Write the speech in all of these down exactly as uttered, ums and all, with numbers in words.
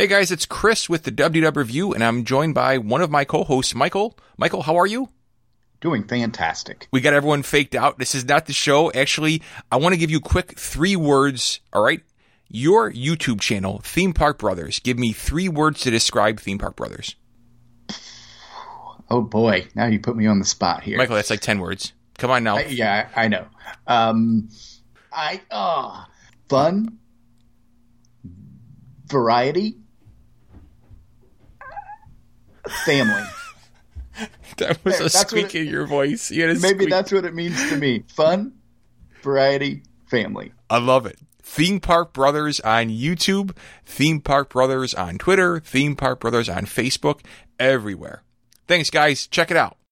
Hey guys, it's Chris with the W W Review, and I'm joined by one of my co-hosts, Michael. Michael, how are you? Doing fantastic. We got everyone faked out. This is not the show. Actually, I want to give you quick three words, all right? Your YouTube channel, Theme Park Brothers. Give me three words to describe Theme Park Brothers. Oh boy, now you put me on the spot here. Michael, that's like ten words. Come on now. I, yeah, I know. Um, I, oh, fun, variety, family. That was there, a squeak in your voice. You had a maybe squeak. That's what it means to me. Fun, variety, family. I love it. Theme Park Brothers on YouTube, Theme Park Brothers on Twitter, Theme Park Brothers on Facebook, everywhere. Thanks, guys. Check it out.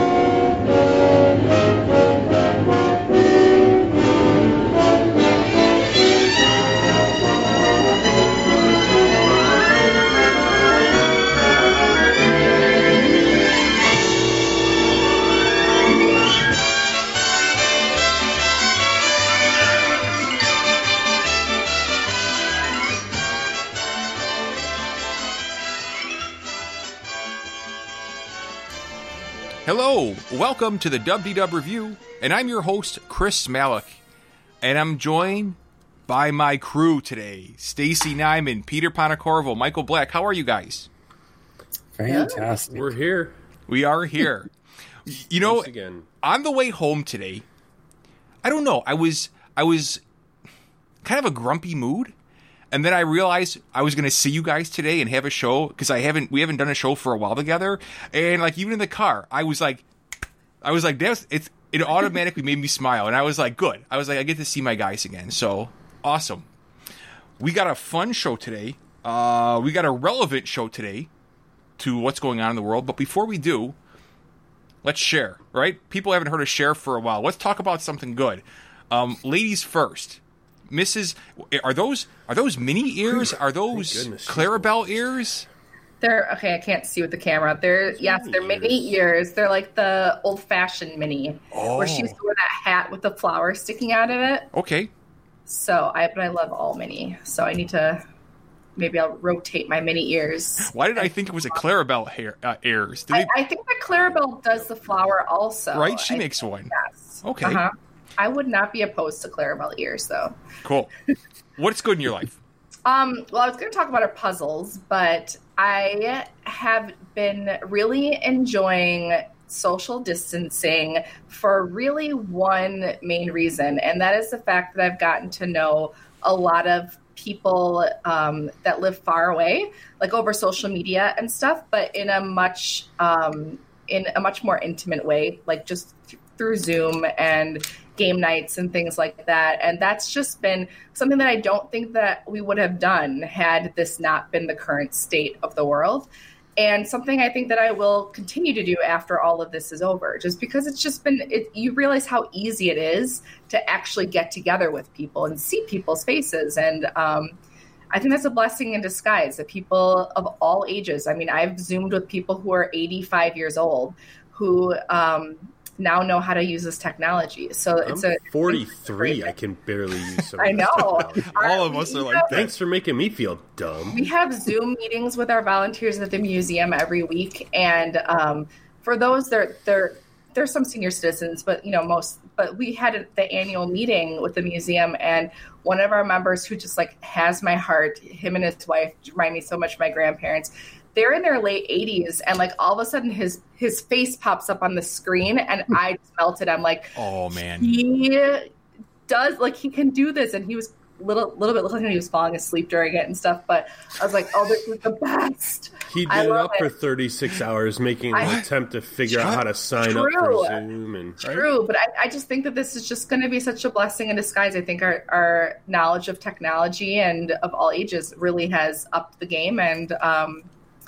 Hello, welcome to the W W Review, and I'm your host, Chris Malik, and I'm joined by my crew today, Stacy Nyman, Peter Panacorvo, Michael Black. How are you guys? Fantastic. We're here. We are here. You know, Once again. on the way home today, I don't know, I was I was kind of a grumpy mood. And then I realized I was going to see you guys today and have a show because I haven't, we haven't done a show for a while together. And like, even in the car, I was like, I was like, that's, it's, it automatically made me smile. And I was like, good. I was like, I get to see my guys again. So awesome. We got a fun show today. Uh, we got a relevant show today to what's going on in the world. But before we do, let's share, right? People haven't heard us share for a while. Let's talk about something good. Um, ladies first. Missus Are those are those mini ears? Are those goodness, Clarabelle ears? They're okay. I can't see with the camera. They're yes, they're mini ears. They're like the old fashioned mini, Oh. where she used to wear that hat with the flower sticking out of it. Okay. So I, but I love all mini. So I need to maybe I'll rotate my mini ears. Why did I think it was a Clarabelle hair uh, ears? Did I, they, I think that Clarabelle does the flower also. right? She I, makes one. Yes. Okay. Uh-huh. I would not be opposed to Clarabelle ears though. Cool. What's good in your life? Um, well, I was going to talk about our puzzles, but I have been really enjoying social distancing for really one main reason, and that is the fact that I've gotten to know a lot of people um, that live far away, like over social media and stuff, but in a much um, in a much more intimate way, like just th- through Zoom and game nights and things like that. And that's just been something that I don't think that we would have done had this not been the current state of the world. And something I think that I will continue to do after all of this is over, just because it's just been, it, you realize how easy it is to actually get together with people and see people's faces. And um, I think that's a blessing in disguise that people of all ages, I mean, I've Zoomed with people who are eighty-five years old who, um, now know how to use this technology. So it's I'm a forty-three. I can barely use some I of this know. technology. All of us are like, Thanks for making me feel dumb. We have Zoom meetings with our volunteers at the museum every week, and um, for those, they're they're there's some senior citizens, but you know most. But we had the annual meeting with the museum, and one of our members who just like has my heart, him and his wife remind me so much of my grandparents. They're in their late eighties, and like all of a sudden his his face pops up on the screen, and I just melted. I'm like, oh man, he does like he can do this, and he was little little bit looking like he was falling asleep during it and stuff. But I was like, oh, this is the best. He I did it love up it. for thirty-six hours, making I- an attempt to figure out how to sign up True. for Zoom. And True, but I, I just think that this is just going to be such a blessing in disguise. I think our, our knowledge of technology and of all ages really has upped the game, and um,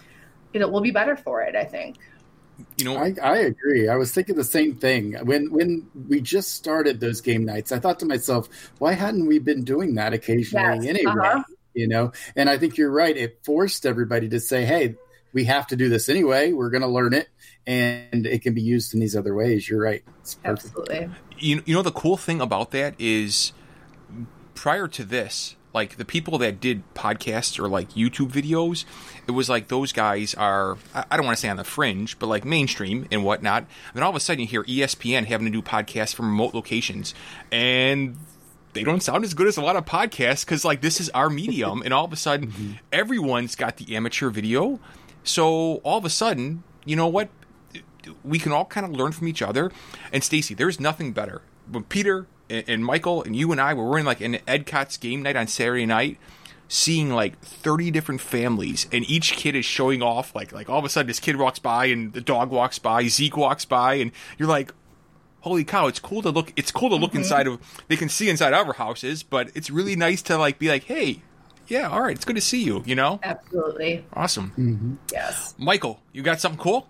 it will be better for it, I think. you know, I, I agree. I was thinking the same thing. When when we just started those game nights, I thought to myself, why hadn't we been doing that occasionally Yes, anyway? uh-huh. You know, and I think you're right. It forced everybody to say, hey, we have to do this anyway. We're going to learn it, and it can be used in these other ways. You're right. It's perfect. Absolutely. you, you know, the cool thing about that is prior to this, like the people that did podcasts or like YouTube videos, it was like those guys are, I don't want to say on the fringe, but like mainstream and whatnot. And then all of a sudden you hear E S P N having to do podcasts from remote locations, and they don't sound as good as a lot of podcasts because like this is our medium, and all of a sudden mm-hmm. everyone's got the amateur video. So all of a sudden, you know what? We can all kind of learn from each other. And Stacy, there's nothing better. When Peter and, and Michael and you and I were in like an Ed Cott's game night on Saturday night, seeing like thirty different families, and each kid is showing off. Like like all of a sudden, this kid walks by, and the dog walks by, Zeke walks by, and you're like, holy cow, it's cool to look it's cool to look mm-hmm. inside of, they can see inside our houses, but it's really nice to like be like, hey, yeah, all right, it's good to see you, you know? Absolutely. Awesome. Mm-hmm. Yes. Michael, you got something cool?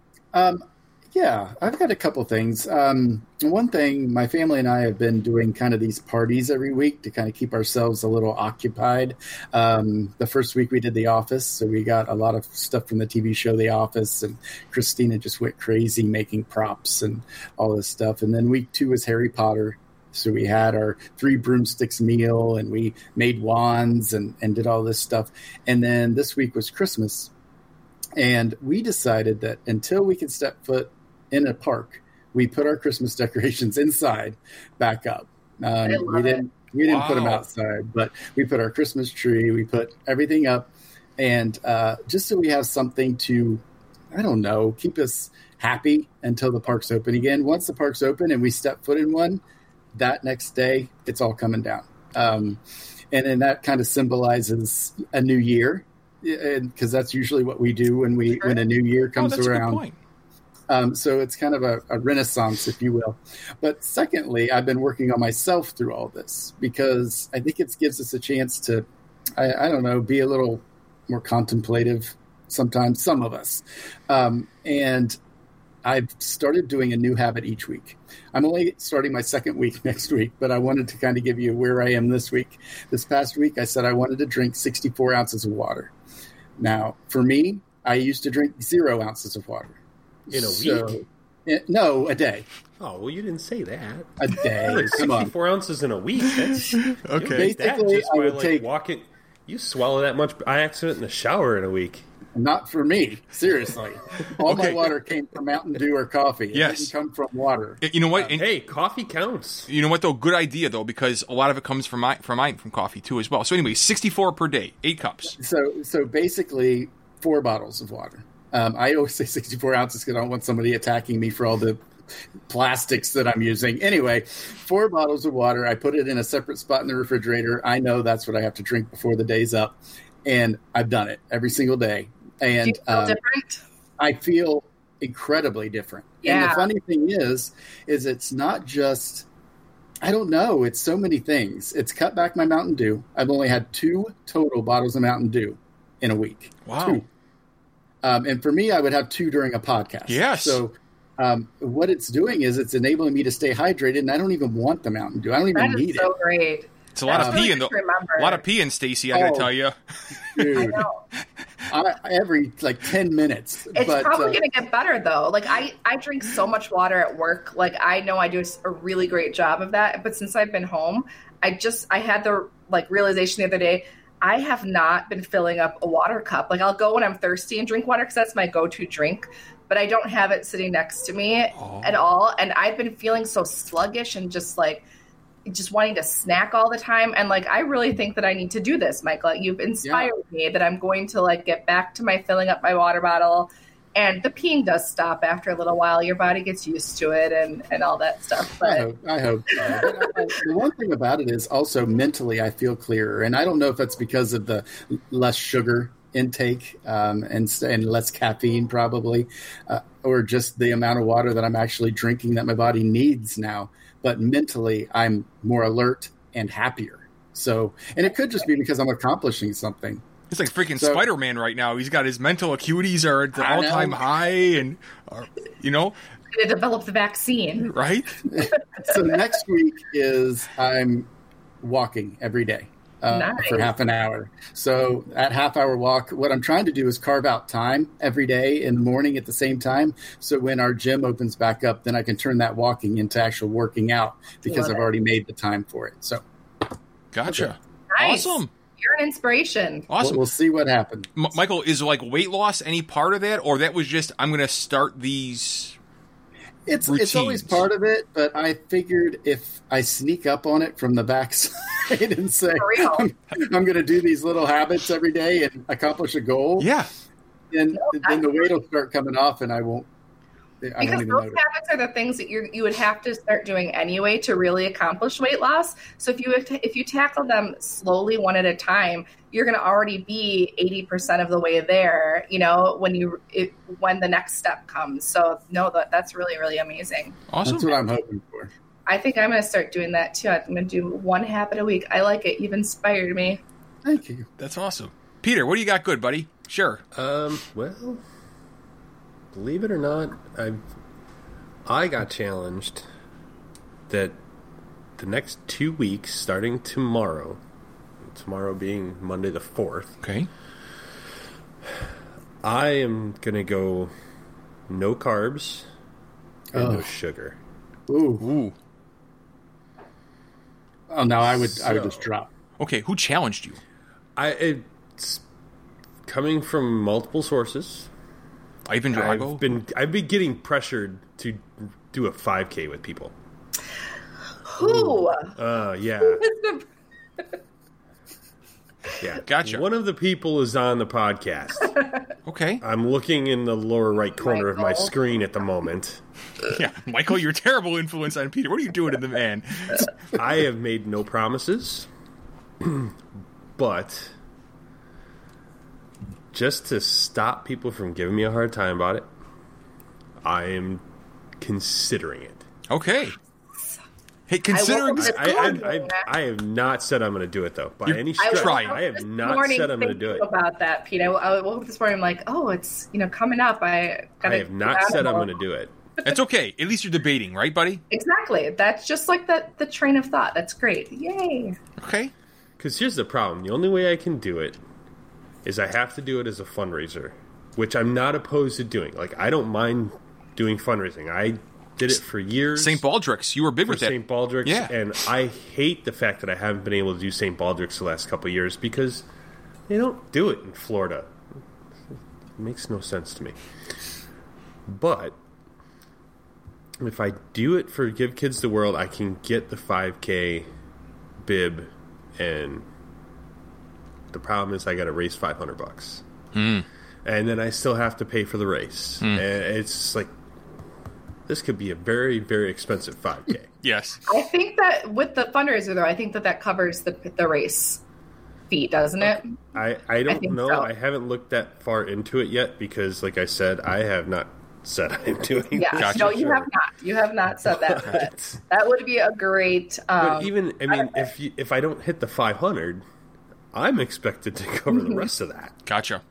Um, yeah, I've got a couple things. Um, one thing, my family and I have been doing kind of these parties every week to kind of keep ourselves a little occupied. Um, the first week we did The Office, so we got a lot of stuff from the T V show The Office, and Christina just went crazy making props and all this stuff. And then week two was Harry Potter. So we had our three broomsticks meal, and we made wands and, and did all this stuff. And then this week was Christmas. And we decided that until we could step foot in a park, we put our Christmas decorations inside back up. Um, we didn't it. we didn't wow. put them outside, but we put our Christmas tree, we put everything up, and uh, just so we have something to, I don't know, keep us happy until the park's open again. Once the park's open and we step foot in one, that next day, it's all coming down. Um, and then that kind of symbolizes a new year, because that's usually what we do when we sure. when a new year comes oh, that's around. A good point. Um, so it's kind of a, a renaissance, if you will. But secondly, I've been working on myself through all this, because I think it gives us a chance to, I, I don't know, be a little more contemplative sometimes, some of us. Um, and I've started doing a new habit each week. I'm only starting my second week next week, but I wanted to kind of give you where I am this week. This past week, I said I wanted to drink sixty-four ounces of water. Now, for me, I used to drink zero ounces of water. In a so, week? It, no, a day. Oh, well, you didn't say that. A day. Like sixty-four ounces in a week. That's, okay. Basically, just I by, would like, take... walking. You swallow that much by accident in the shower in a week. Not for me. Seriously. All okay. my water came from Mountain Dew or coffee. It yes. didn't come from water. You know what? Uh, hey, coffee counts. You know what, though? Good idea, though, because a lot of it comes from my, from mine, from coffee, too, as well. So anyway, sixty-four per day, eight cups. So, so basically, four bottles of water. Um, I always say sixty-four ounces because I don't want somebody attacking me for all the plastics that I'm using. Anyway, four bottles of water. I put it in a separate spot in the refrigerator. I know that's what I have to drink before the day's up. And I've done it every single day. And Do you feel um, different? I feel incredibly different. Yeah. And the funny thing is, is it's not just, I don't know, it's so many things. It's cut back my Mountain Dew. I've only had two total bottles of Mountain Dew in a week. Wow. Two. Um, and for me, I would have two during a podcast. Yes. So um, what it's doing is it's enabling me to stay hydrated, and I don't even want the Mountain Dew. I don't even that need is so it. great. It's a lot That's of really pee in the, good to remember. a lot of pee in Stacy, I gotta Oh. tell you. Dude, I know. I, every like ten minutes. It's but, probably uh, going to get better though. Like I, I drink so much water at work. Like I know I do a really great job of that. But since I've been home, I just I had the like realization the other day. I have not been filling up a water cup. Like I'll go when I'm thirsty and drink water because that's my go-to drink. But I don't have it sitting next to me Oh. at all. And I've been feeling so sluggish and just like just wanting to snack all the time. And like, I really think that I need to do this, Michael. You've inspired me that I'm going to like get back to my filling up my water bottle. And the peeing does stop after a little while. Your body gets used to it and, and all that stuff. But I hope, I hope so. The one thing about it is also mentally I feel clearer. And I don't know if that's because of the less sugar intake um, and, and less caffeine probably, uh, or just the amount of water that I'm actually drinking that my body needs now. But mentally, I'm more alert and happier. So, and it could just be because I'm accomplishing something. It's like freaking So- Spider-Man right now. He's got his mental acuities are at the I know. all-time high, and uh, you know, to develop the vaccine. right? So next week is I'm walking every day uh, Nice. for half an hour. So at half hour walk, what I'm trying to do is carve out time every day in the morning at the same time. So when our gym opens back up, then I can turn that walking into actual working out because Love I've it. already made the time for it. So Gotcha. Nice. Awesome. You're an inspiration. Awesome. We'll, we'll see what happens. M- Michael, is like weight loss any part of that, or that was just I'm going to start these? It's it's always routines? part of it, but I figured if I sneak up on it from the backside and say For real. I'm, I'm going to do these little habits every day and accomplish a goal, Yeah. then No, then the weight will start coming off, and I won't. I won't Because even those notice. habits are the things that you you would have to start doing anyway to really accomplish weight loss. So if you if you tackle them slowly, one at a time, you're going to already be eighty percent of the way there. You know, when you it, when the next step comes. So no, that that's really really amazing. Awesome. That's what I'm hoping for. I think I'm going to start doing that too. I'm going to do one habit a week. I like it. You've inspired me. Thank you. That's awesome. Peter, what do you got good, buddy? Sure. Um, well, believe it or not, I I got challenged that the next two weeks, starting tomorrow, tomorrow being Monday the fourth, Okay. I am gonna go no carbs and no Oh. sugar. Ooh. Ooh. Oh no, I would I would So- just drop. Okay. Who challenged you? I it's coming from multiple sources. Ivan Drago. I've been I've been getting pressured to do a five K with people. Who? Uh, yeah, yeah. Gotcha. One of the people is on the podcast. Okay. I'm looking in the lower right corner of my Michael. screen at the moment. Yeah, Michael, you're a terrible influence on Peter. What are you doing to the man? I have made no promises, but just to stop people from giving me a hard time about it, I am considering it. Okay. Hey, considering woke up I, I, Good. I, I have not said I'm going to do it, though, by You're any I stretch. trying. woke I up have this not morning said I'm going to do thinking it. about that, Pete. I, I woke up this morning. I'm like, oh, it's you know coming up. I gotta I have not said I'm going to do it. it's okay. At least you're debating, right, buddy? Exactly. That's just like the the train of thought. That's great. Yay. Okay. Because here's the problem. The only way I can do it is I have to do it as a fundraiser, which I'm not opposed to doing. Like, I don't mind doing fundraising. I did it for years. Saint Baldrick's. You were big for with that. Saint Baldrick's, Yeah. and I hate the fact that I haven't been able to do Saint Baldrick's the last couple of years because they don't do it in Florida. It makes no sense to me. But if I do it for Give Kids the World, I can get the five K bib, and the problem is I got to raise five hundred bucks, Mm. and then I still have to pay for the race, Mm. and it's like this could be a very very expensive five K. Yes. I think that with the fundraiser though, I think that that covers the the race fee, doesn't it? I, I don't think know. so. I haven't looked that far into it yet because, like I said, I have not said I'm doing Yeah. this. Gotcha. No, you have not. You have not said that. But that would be a great. Um, But even, I mean, if you, if I don't hit the five hundred, I'm expected to cover the rest of that. Gotcha.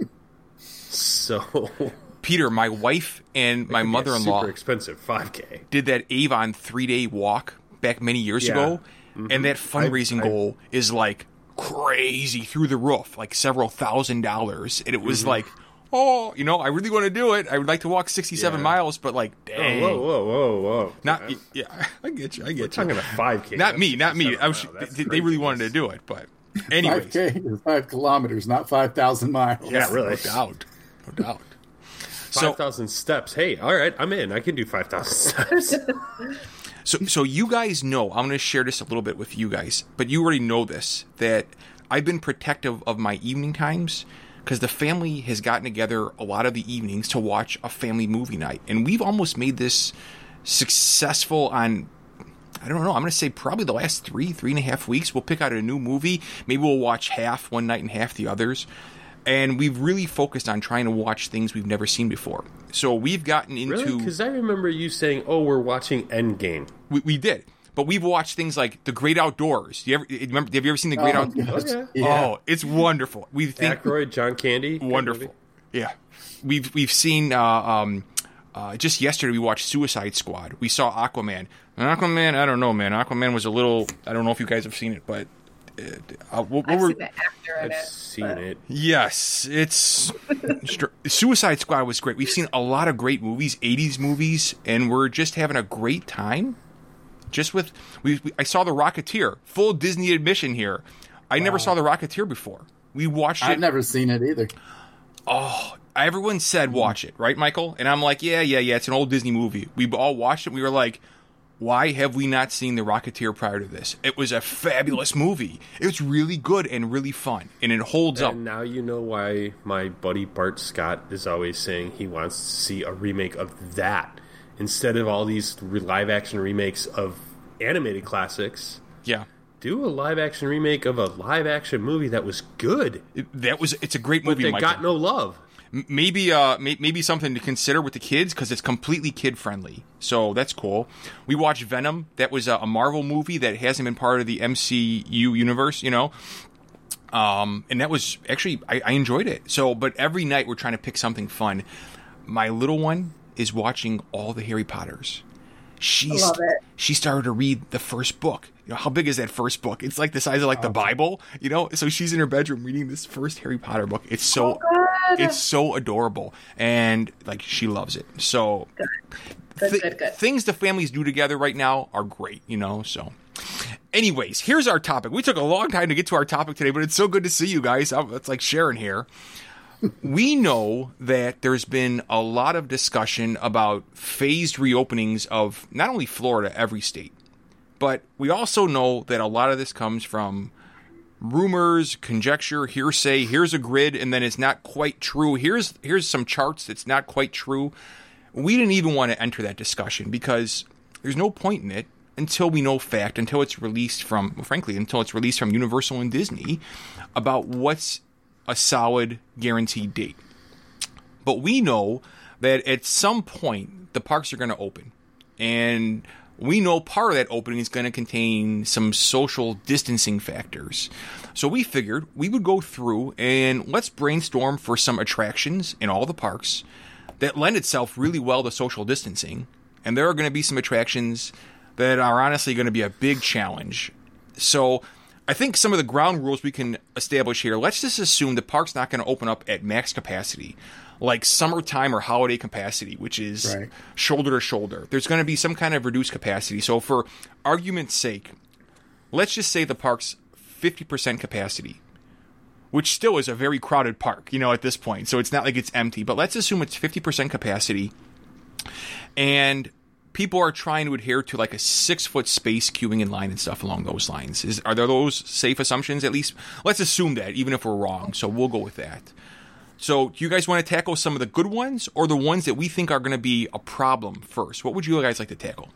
So, Peter, my wife and my it'd be a mother-in-law super expensive five K. did that Avon three-day walk back many years Yeah. ago, and that fundraising I've- I've- goal is like crazy through the roof, like several thousand dollars. And it was Mm-hmm. like, oh, you know, I really want to do it. I would like to walk sixty-seven Yeah. miles, but like, Oh, dang, whoa, whoa, whoa, whoa! not I'm yeah. I get you. I get talking you. a five K. Not me, not me. I was, they, they really wanted to do it, but anyways, Five K is five kilometers, not five thousand miles. Yeah, really. no doubt, no doubt. So, Five thousand steps. Hey, all right, I'm in. I can do five thousand steps. So, so you guys know, I'm going to share this a little bit with you guys, but you already know this, that I've been protective of my evening times because the family has gotten together a lot of the evenings to watch a family movie night. And we've almost made this successful on, I don't know, I'm going to say probably the last three, three and a half weeks. We'll pick out a new movie. Maybe we'll watch half one night and half the others. And we've really focused on trying to watch things we've never seen before. So we've gotten into... Really? Because I remember you saying, "Oh, we're watching Endgame." We, we did, but we've watched things like The Great Outdoors. Do you ever you remember? Have you ever seen The Great Oh, Outdoors? yes. Oh, Yeah. Oh, it's wonderful. We think Aykroyd, John Candy, good wonderful. movie. Yeah, we've we've seen. Uh, um, uh, just yesterday, we watched Suicide Squad. We saw Aquaman. Aquaman, I don't know, man. Aquaman was a little. I don't know if you guys have seen it, but uh, what, what I've were, seen the actor in I've it. seen but- it. yes, it's Suicide Squad was great. We've seen a lot of great movies, eighties movies, and we're just having a great time. Just with we, we I saw The Rocketeer, full Disney admission here. I never saw The Rocketeer before. We watched it. I've never seen it either. Oh, everyone said watch it, right, Michael? And I'm like, yeah, yeah, yeah. It's an old Disney movie. We all watched it. We were like, why have we not seen The Rocketeer prior to this? It was a fabulous movie. It was really good and really fun, and it holds and up. Now you know why my buddy Bart Scott is always saying he wants to see a remake of that instead of all these live action remakes of animated classics. Yeah. Do a live action remake of a live action movie that was good. It, that was. It's a great movie, but they Michael. got no love. Maybe, uh, may, maybe something to consider with the kids because it's completely kid friendly. So that's cool. We watched Venom. That was a, a Marvel movie that hasn't been part of the M C U universe, you know. Um, and that was actually I, I enjoyed it. So, but every night we're trying to pick something fun. My little one is watching all the Harry Potters. She's, I love it. She started to read the first book. You know, how big is that first book? It's like the size of like the Bible, you know? So she's in her bedroom reading this first Harry Potter book. It's so Oh, good. it's so adorable. And like she loves it. So Good. Good, thi- good, good. things the families do together right now are great, you know? So anyways, here's our topic. We took a long time to get to our topic today, but it's so good to see you guys. It's like Sharon here. We know that there's been a lot of discussion about phased reopenings of not only Florida, every state, but we also know that a lot of this comes from rumors, conjecture, hearsay. Here's a grid, and then it's not quite true. Here's here's some charts that's not quite true. We didn't even want to enter that discussion because there's no point in it until we know fact, until it's released from, well, frankly, until it's released from Universal and Disney about what's a solid guaranteed date. But we know that at some point the parks are going to open, and we know part of that opening is going to contain some social distancing factors. So we figured we would go through and let's brainstorm for some attractions in all the parks that lend itself really well to social distancing. And there are going to be some attractions that are honestly going to be a big challenge. So I think some of the ground rules we can establish here, let's just assume the park's not going to open up at max capacity, like summertime or holiday capacity, which is Right. shoulder to shoulder. There's going to be some kind of reduced capacity. So for argument's sake, let's just say the park's fifty percent capacity, which still is a very crowded park, you know, at this point. So it's not like it's empty, but let's assume it's fifty percent capacity, and people are trying to adhere to like a six foot space queuing in line and stuff along those lines. Is are there those safe assumptions at least? Let's assume that, even if we're wrong. So we'll go with that. So do you guys want to tackle some of the good ones or the ones that we think are going to be a problem first? What would you guys like to tackle?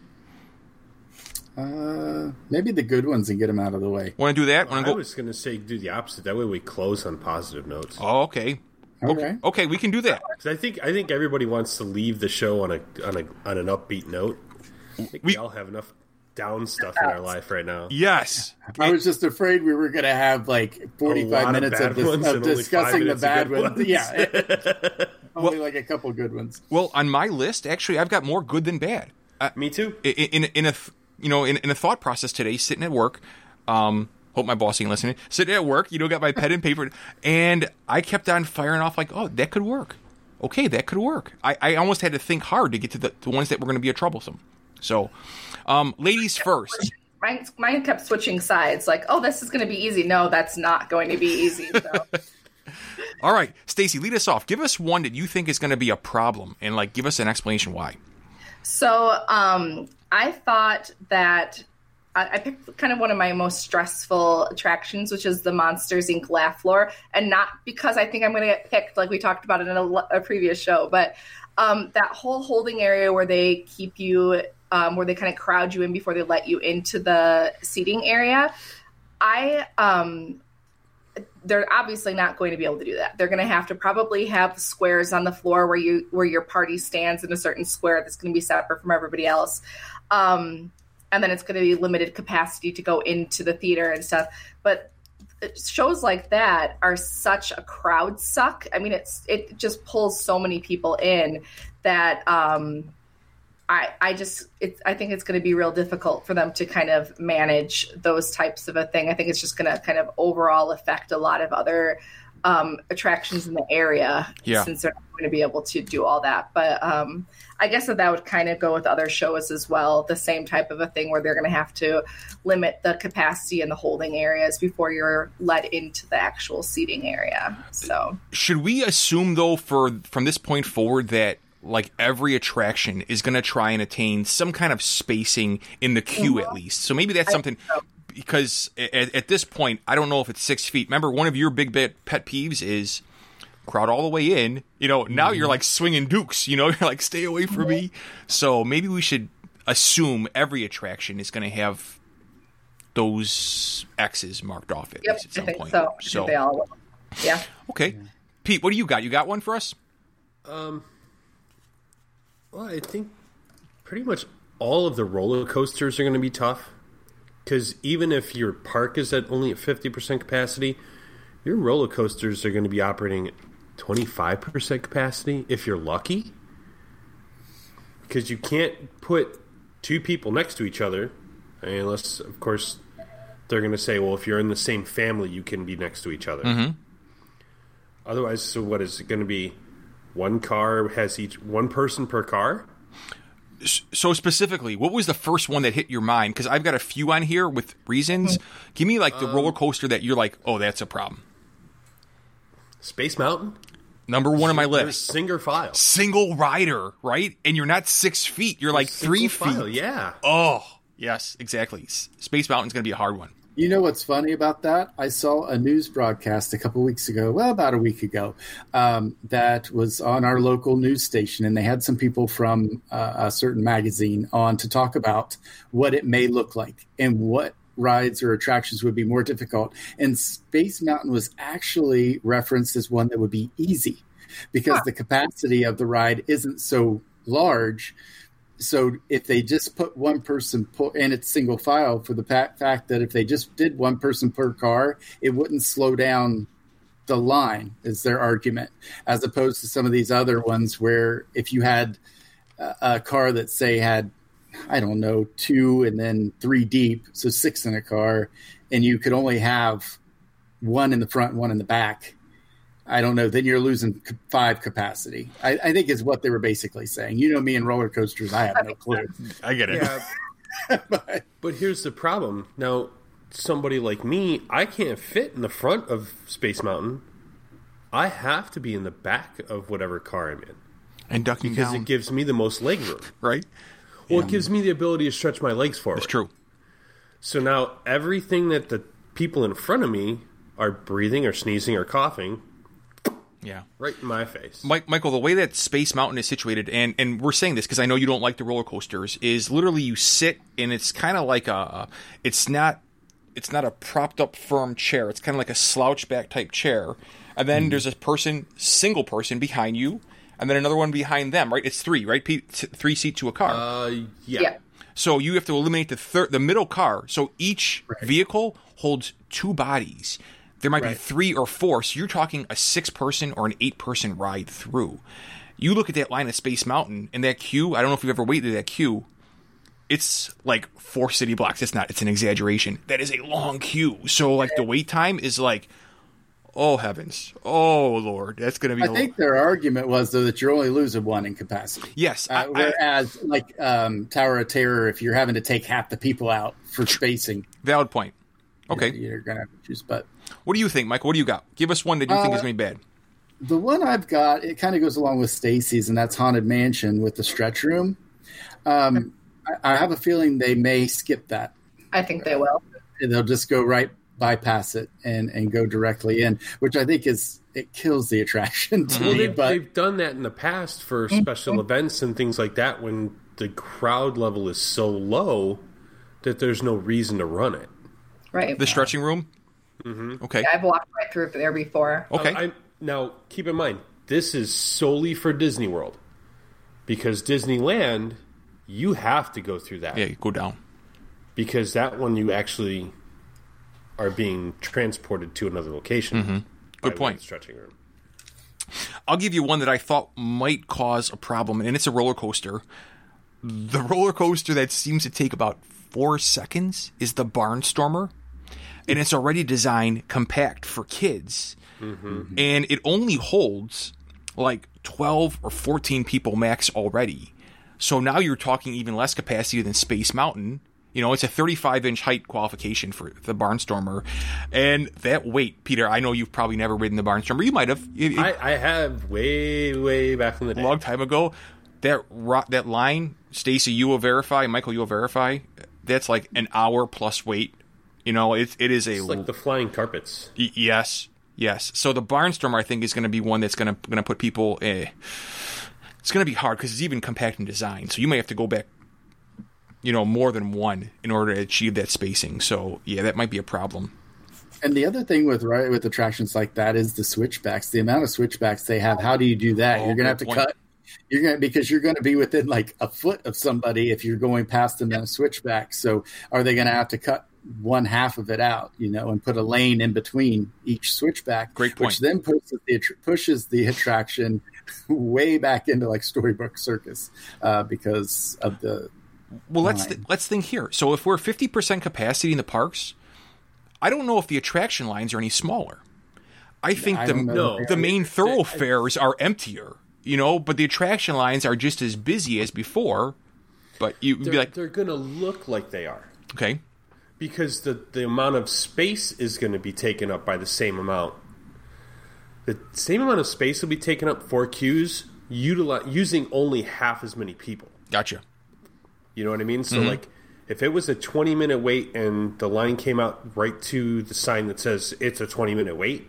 Uh, maybe the good ones and get them out of the way. Want to do that? Want I to go? was going to say do the opposite. That way we close on positive notes. Oh, okay. Okay. Okay, we can do that. 'Cause I think I think everybody wants to leave the show on a on a on an upbeat note. I think we, We- all have enough down stuff in our life right now. Yes. I was just afraid we were going to have like A forty-five lot of minutes bad of, dis- ones of and only discussing five the minutes of bad good ones. ones. Yeah. Only like a couple good ones. Well, on my list, actually, I've got more good than bad. Uh, Me too. in, in, in a th- you know in, in a thought process today, sitting at work. Um, hope my boss ain't listening. Sitting at work, you know, got my pen and paper, and I kept on firing off like, oh, that could work. Okay, that could work. I, I almost had to think hard to get to the, the ones that were going to be a troublesome. So, um, ladies first. Mine, mine kept switching sides. Like, oh, this is going to be easy. No, that's not going to be easy. So. All right, Stacy, lead us off. Give us one that you think is going to be a problem, and like give us an explanation why. So um, I thought that I, I picked kind of one of my most stressful attractions, which is the Monsters Incorporated Laugh Floor, and not because I think I'm going to get picked, like we talked about in a, a previous show, but um, that whole holding area where they keep you, um, where they kind of crowd you in before they let you into the seating area. I um, they're obviously not going to be able to do that. They're going to have to probably have squares on the floor where you where your party stands in a certain square that's going to be separate from everybody else. Um, and then it's going to be limited capacity to go into the theater and stuff. But shows like that are such a crowd suck. I mean, it's it just pulls so many people in that um, I I just it's I think it's going to be real difficult for them to kind of manage those types of a thing. I think it's just going to kind of overall affect a lot of other um, attractions in the area, Yeah. since they're not going to be able to do all that. But um, I guess that that would kind of go with other shows as well, the same type of a thing where they're going to have to limit the capacity in the holding areas before you're led into the actual seating area. So Should we assume, though, for from this point forward that like every attraction is going to try and attain some kind of spacing in the queue at least? So maybe that's something, because at, at this point, I don't know if it's six feet. Remember, one of your big bit pet peeves is crowd all the way in. You know, now you're like swinging dukes. You know, you're like, stay away from me. So maybe we should assume every attraction is going to have those X's marked off at yep, least at I some think point. so. I So think they all will. Yeah. okay, Pete, what do you got? You got one for us? Um, well, I think pretty much all of the roller coasters are going to be tough, because even if your park is at only at fifty percent capacity, your roller coasters are going to be operating at twenty-five percent capacity if you're lucky, because you can't put two people next to each other unless, of course, they're going to say, well, if you're in the same family, you can be next to each other. Mm-hmm. Otherwise, so what is it going to be? One car has each one person per car? So specifically, what was the first one that hit your mind? Because I've got a few on here with reasons. Give me like the Um, roller coaster that you're like, oh, that's a problem. Space Mountain? Number one on my There's list. Single file. Single rider, right? And you're not six feet. You're like three Single file, feet. yeah. Oh, yes, exactly. S- Space Mountain's going to be a hard one. You know what's funny about that? I saw a news broadcast a couple weeks ago, well, about a week ago, um, that was on our local news station, and they had some people from uh, a certain magazine on to talk about what it may look like and what rides or attractions would be more difficult. And Space Mountain was actually referenced as one that would be easy because the capacity of the ride isn't so large. So if they just put one person, pu- and it's single file for the pa- fact that if they just did one person per car, it wouldn't slow down the line, is their argument, as opposed to some of these other ones where if you had a, a car that, say, had, I don't know, two and then three deep, so six in a car, and you could only have one in the front and one in the back, I don't know, then you're losing c- five capacity. I, I think is what they were basically saying. You know me and roller coasters, I have no clue. I get it. Yeah. But- But here's the problem. Now, somebody like me, I can't fit in the front of Space Mountain. I have to be in the back of whatever car I'm in, And ducking because down, it gives me the most leg room. right? Well, it gives me the ability to stretch my legs forward. It's true. So now everything that the people in front of me are breathing or sneezing or coughing, Yeah. right in my face. Mike, Michael, the way that Space Mountain is situated, and, and we're saying this because I know you don't like the roller coasters, is literally you sit and it's kind of like a, it's not, it's not a propped up firm chair. It's kind of like a slouch back type chair, and then mm. there's a person, single person behind you, and then another one behind them. Right? It's three, right? Pete? Three seat to a car. Uh, yeah. Yeah. So you have to eliminate the third, the middle car. So each Right. vehicle holds two bodies. There might be Right. three or four, so you're talking a six-person or an eight-person ride through. You look at that line of Space Mountain, and that queue, I don't know if you've ever waited that queue, it's like four city blocks. It's not. It's an exaggeration. That is a long queue. So, like, the wait time is like, oh, heavens. Oh, Lord. That's going to be I a think their argument was, though, that you're only losing one in capacity. Yes. Uh, I, I, whereas, like um, Tower of Terror, if you're having to take half the people out for spacing, valid point. Okay. you're, you're going to have to choose. But What do you think, Michael? What do you got? Give us one that you think Uh, is going to be bad. the one I've got, it kind of goes along with Stacy's, and that's Haunted Mansion with the stretch room. Um, I, I have a feeling they may skip that. I think they will. And they'll just go right bypass it and, and go directly in, which I think is it kills the attraction to Well, me. they've, But they've done that in the past for special events and things like that when the crowd level is so low that there's no reason to run it. Right. The stretching room? Mm-hmm. Okay. Yeah, I've walked right through there before. Okay. Uh, I, now, keep in mind, this is solely for Disney World. Because Disneyland, you have to go through that. Yeah, go down. Because that one you actually are being transported to another location. Mm-hmm. by Good point. one stretching room. I'll give you one that I thought might cause a problem, and it's a roller coaster. The roller coaster that seems to take about four seconds is the Barnstormer, and it's already designed compact for kids. mm-hmm. and it only holds like twelve or fourteen people max already. So now you're talking even less capacity than Space Mountain. You know, it's a thirty-five inch height qualification for the Barnstormer. And that weight, Peter, I know you've probably never ridden the Barnstormer. You might have. It, I, I have way, way back in the day. A long time ago. That ro- that line, Stacy, you will verify, Michael, you will verify, that's like an hour plus weight. You know, it, it is a... It's like the flying carpets. Y- yes, yes. So the Barnstormer, I think, is going to be one that's going to going to put people... Eh, it's going to be hard because it's even compact in design. So you may have to go back, you know, more than one in order to achieve that spacing. So, yeah, that might be a problem. And the other thing with right with attractions like that is the switchbacks. The amount of switchbacks they have. How do you do that? Oh, you're going to have to point. cut... You're going to, because you're going to be within like a foot of somebody if you're going past them in a switchback. So are they going to have to cut one half of it out, you know, and put a lane in between each switchback? Great point. Which then pushes the, pushes the attraction way back into like Storybook Circus uh, because of the. Well, let's th- let's think here. So if we're fifty percent capacity in the parks, I don't know if the attraction lines are any smaller. I think I the know. the main thoroughfares are emptier. You know, but the attraction lines are just as busy as before. But you'd They're, be like, they're going to look like they are. Okay. Because the, the amount of space is going to be taken up by the same amount. The same amount of space will be taken up for queues utili- using only half as many people. Gotcha. You know what I mean? So, mm-hmm. like, if it was a twenty-minute wait and the line came out right to the sign that says it's a twenty-minute wait,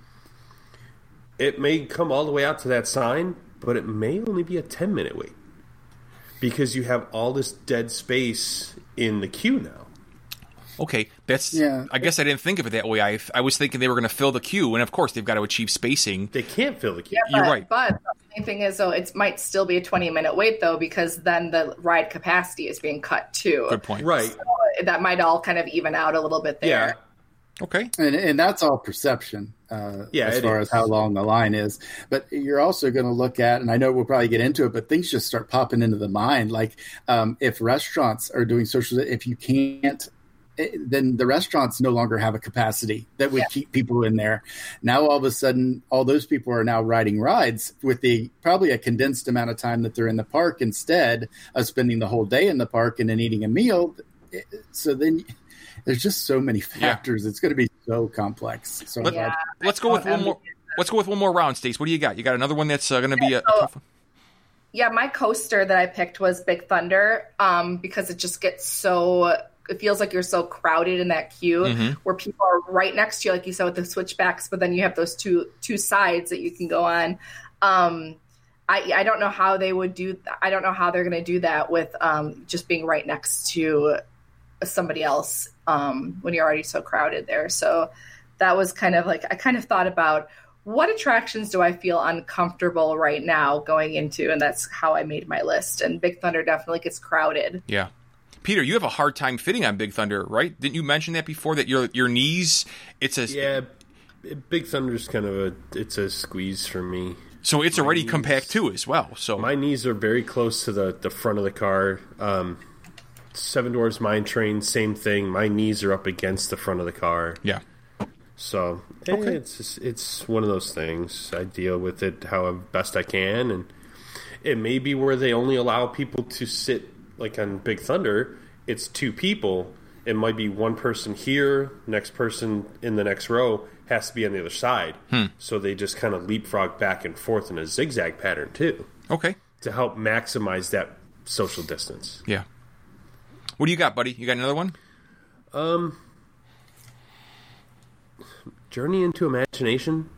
it may come all the way out to that sign, but it may only be a ten-minute wait because you have all this dead space in the queue now. Okay, that's. Yeah. I guess I didn't think of it that way. I I was thinking they were going to fill the queue, and of course they've got to achieve spacing. They can't fill the queue. Yeah, but, You're right. But the main thing is, though, it might still be a twenty-minute wait, though, because then the ride capacity is being cut, too. Good point. Right. So that might all kind of even out a little bit there. Yeah. Okay. And, and that's all perception uh, Yeah, as it far is. as how long the line is. But you're also going to look at, and I know we'll probably get into it, but things just start popping into the mind. Like um, if restaurants are doing social, if you can't, then the restaurants no longer have a capacity that would Yeah. keep people in there. Now, all of a sudden, all those people are now riding rides with the probably a condensed amount of time that they're in the park instead of spending the whole day in the park and then eating a meal. So then there's just so many factors. Yeah. It's going to be so complex. So Let, yeah, let's go with one more. Let's go with one more round, Stace. What do you got? You got another one that's uh, going to be a, a tough one? Yeah, my coaster that I picked was Big Thunder um, because it just gets so... It feels like you're so crowded in that queue mm-hmm. where people are right next to you, like you said, with the switchbacks, but then you have those two two sides that you can go on. Um, I I don't know how they would do. I don't know how they're going to do that with um, just being right next to somebody else um, when you're already so crowded there. So that was kind of like I kind of thought about what attractions do I feel uncomfortable right now going into, and that's how I made my list. And Big Thunder definitely gets crowded. Yeah. Peter, you have a hard time fitting on Big Thunder, right? Didn't you mention that before, that your your knees, it's a... Yeah, Big Thunder's kind of a, it's a squeeze for me. So it's my already knees, compact too as well. So my knees are very close to the, the front of the car. Um, Seven Dwarfs Mine Train, same thing. My knees are up against the front of the car. Yeah. So eh, Okay. it's just, it's one of those things. I deal with it how best I can, and it may be where they only allow people to sit. Like on Big Thunder, it's two people. It might be one person here, next person in the next row has to be on the other side. Hmm. So they just kind of leapfrog back and forth in a zigzag pattern too, Okay. to help maximize that social distance. Yeah. What do you got, buddy? You got another one? Um, Journey into Imagination.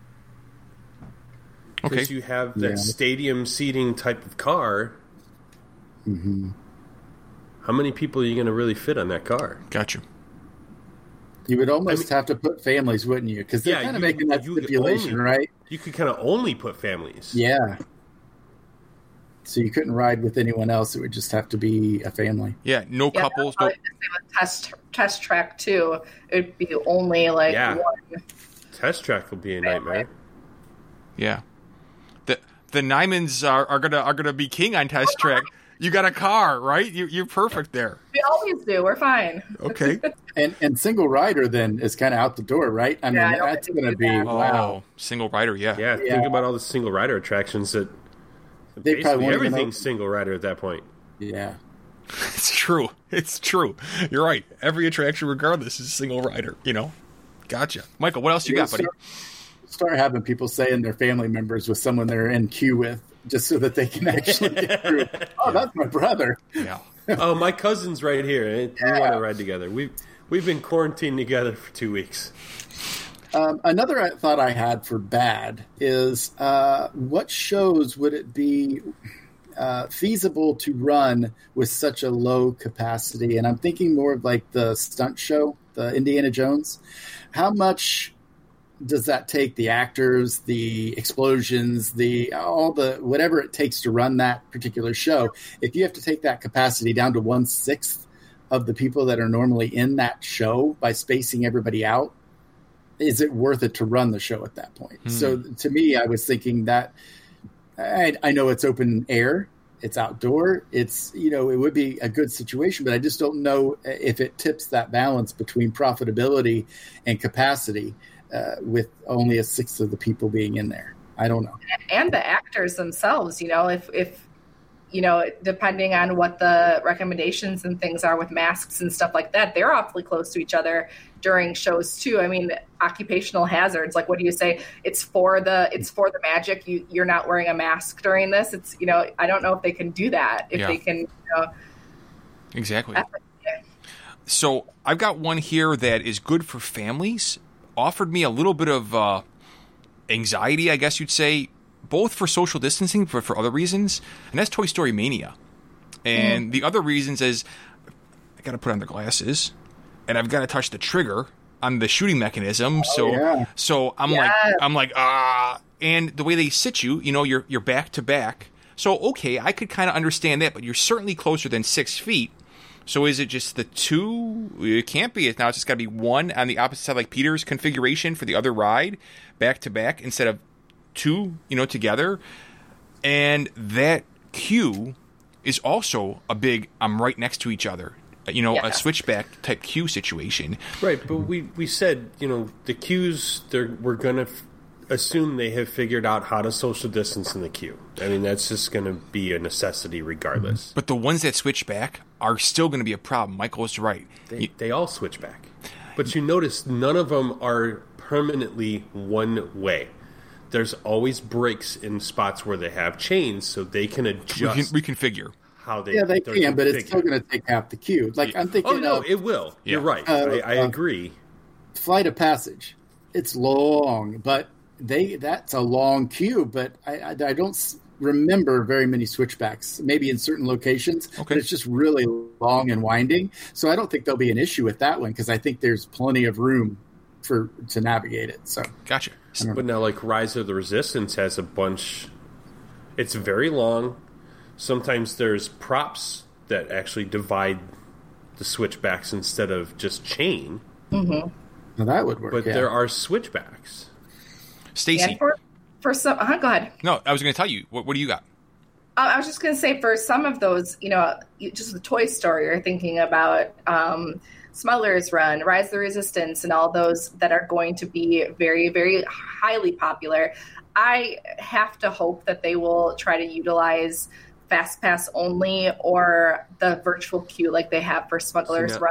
Okay. Because you have that Yeah. stadium seating type of car. Mm-hmm. How many people are you going to really fit on that car? Gotcha. You would almost I mean- have to put families, wouldn't you? Because they're Yeah, kind of you- making that you could stipulation, only- right? You could kind of only put families. Yeah. So you couldn't ride with anyone else. It would just have to be a family. Yeah, no Yeah, couples. No, probably the same with test test track too. It would be only like Yeah. one. Test track will be a nightmare. yeah. The the Nymans are, are gonna are gonna be king on Test Track. You got a car, right? You, you're perfect there. We always do. We're fine. Okay. And and single rider then is kind of out the door, right? I mean, Yeah, I don't that's think going to we be do that. wow. Oh, single rider, yeah. Yeah, Yeah. think about all the single rider attractions that They probably basically won't even everything's open. single rider at that point. Yeah. It's true. It's true. You're right. Every attraction, regardless, is single rider, you know? Gotcha. Michael, what else you got, buddy? Start, start having people saying they're family members with someone they're in queue with, just so that they can actually get through. Oh, that's my brother. Yeah. Oh, my cousin's right here. We Yeah. want to ride together. We've we've been quarantined together for two weeks. Um, another thought I had for bad is uh, what shows would it be uh, feasible to run with such a low capacity? And I'm thinking more of like the stunt show, the Indiana Jones. How much does that take? The actors, the explosions, the all the whatever it takes to run that particular show. If you have to take that capacity down to one sixth of the people that are normally in that show by spacing everybody out, is it worth it to run the show at that point? Hmm. So to me, I was thinking that I, I know it's open air, it's outdoor, it's, you know, it would be a good situation, but I just don't know if it tips that balance between profitability and capacity uh, with only a sixth of the people being in there. I don't know. And the actors themselves, you know, if, if, you know, depending on what the recommendations and things are with masks and stuff like that, they're awfully close to each other during shows too. I mean, occupational hazards, like what do you say? It's for the, it's for the magic. You, you're not wearing a mask during this. It's, you know, I don't know if they can do that. If Yeah. they can, you know, Exactly. yeah. So I've got one here that is good for families. Offered me a little bit of uh, anxiety, I guess you'd say, both for social distancing, but for other reasons, and that's Toy Story Mania. And mm. the other reasons is I got to put on the glasses, and I've got to touch the trigger on the shooting mechanism. Oh, so, yeah. so I'm Yeah. like, I'm like, ah. And the way they sit you, you know, you're you're back to back. So okay, I could kind of understand that, but you're certainly closer than six feet. So is it just the two? It can't be. Now it's just got to be one on the opposite side, like Peter's configuration for the other ride, back to back instead of two, you know, together. And that queue is also a big, I'm right next to each other, you know, Yeah. a switchback type queue situation. Right, but we, we said, you know, the queues, they're, we're going to f- assume they have figured out how to social distance in the queue. I mean, that's just going to be a necessity regardless. But the ones that switch back are still going to be a problem. Michael is right. They, You- they all switch back. But you notice none of them are permanently one way. There's always breaks in spots where they have chains, so they can we adjust can reconfigure. how they. Yeah, they they're can, but it's configured. still going to take half the queue. Like I'm thinking, Oh no, of it will. You're Yeah. right. Uh, I, I uh, agree. Flight of Passage. It's long, but they that's a long queue. But I, I, I don't s- remember very many switchbacks. Maybe in certain locations, Okay. but it's just really long and winding. So I don't think there'll be an issue with that one because I think there's plenty of room for to navigate it. So Gotcha. But now, like Rise of the Resistance has a bunch. It's very long. Sometimes there's props that actually divide the switchbacks instead of just chain. now that would work. But yeah. there are switchbacks. Stacy. And for, for some, uh, go ahead. No, I was going to tell you. What, what do you got? Uh, I was just going to say, for some of those, you know, you- just the Toy Story, you're thinking about um, Smuggler's Run, Rise of the Resistance, and all those that are going to be very, very highly popular. I have to hope that they will try to utilize Fast Pass only or the virtual queue like they have for Smuggler's now- Run.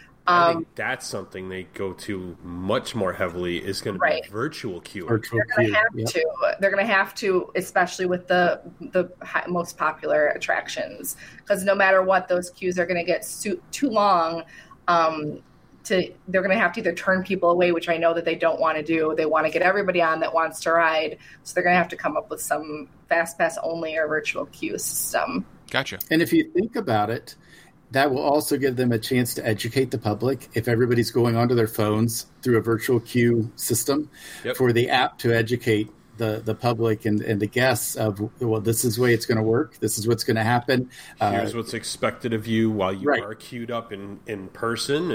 I Um, think that's something they go to much more heavily. Is going to Right. be virtual queuing. Virtual They're going queue. to have Yep. to. They're going to have to, especially with the the hi- most popular attractions, because no matter what, those queues are going to get su- too long. Um, to they're going to have to either turn people away, which I know that they don't want to do. They want to get everybody on that wants to ride, so they're going to have to come up with some fast pass only or virtual queue system. Gotcha. And if you think about it, that will also give them a chance to educate the public if everybody's going onto their phones through a virtual queue system Yep. for the app to educate the, the public and, and the guests of, well, this is the way it's going to work. This is what's going to happen. Uh, Here's what's expected of you while you Right. are queued up in, in person.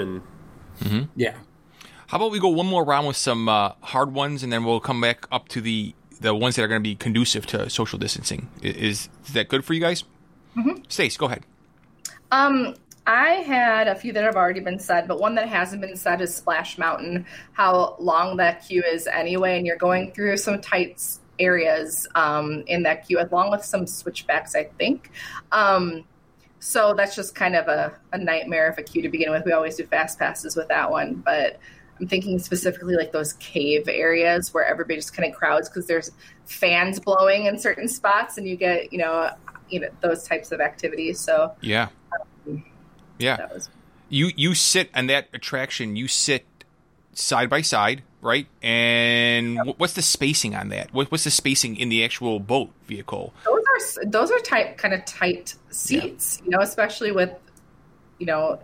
And yeah. How about we go one more round with some uh, hard ones, and then we'll come back up to the, the ones that are going to be conducive to social distancing. I- Is, is that good for you guys? Mm-hmm. Stace, go ahead. Um, I had a few that have already been said, but one that hasn't been said is Splash Mountain, how long that queue is anyway, and you're going through some tight areas um, in that queue, along with some switchbacks, I think. Um, so that's just kind of a, a nightmare of a queue to begin with. We always do fast passes with that one, but I'm thinking specifically like those cave areas where everybody just kind of crowds because there's fans blowing in certain spots, and you get, you know, you know, those types of activities. So yeah. Um, Yeah, was... you you sit on that attraction. You sit side by side, right? And yep. what's the spacing on that? What, what's the spacing in the actual boat vehicle? Those are those are tight, kind of tight seats. Yeah. You know, especially with you know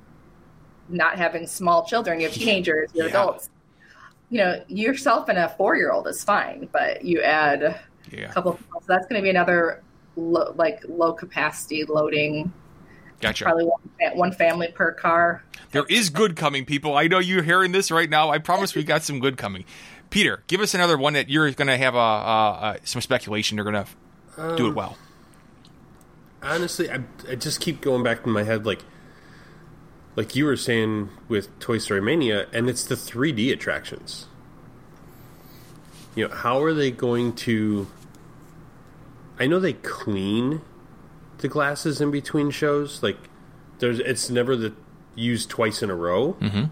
not having small children. You have teenagers, you have yeah. adults. You know, yourself and a four-year-old is fine, but you add yeah. a couple of people, so that's going to be another lo- like low capacity loading. Gotcha. Probably one, one family per car. There is good coming, people. I know you're hearing this right now. I promise we got some good coming. Peter, give us another one that you're going to have a, a, a, some speculation. They're going to um, do it well. Honestly, I, I just keep going back in my head, like like you were saying with Toy Story Mania, and it's the three D attractions. You know, how are they going to... I know they clean the glasses in between shows, like there's it's never the used twice in a row. Mm-hmm.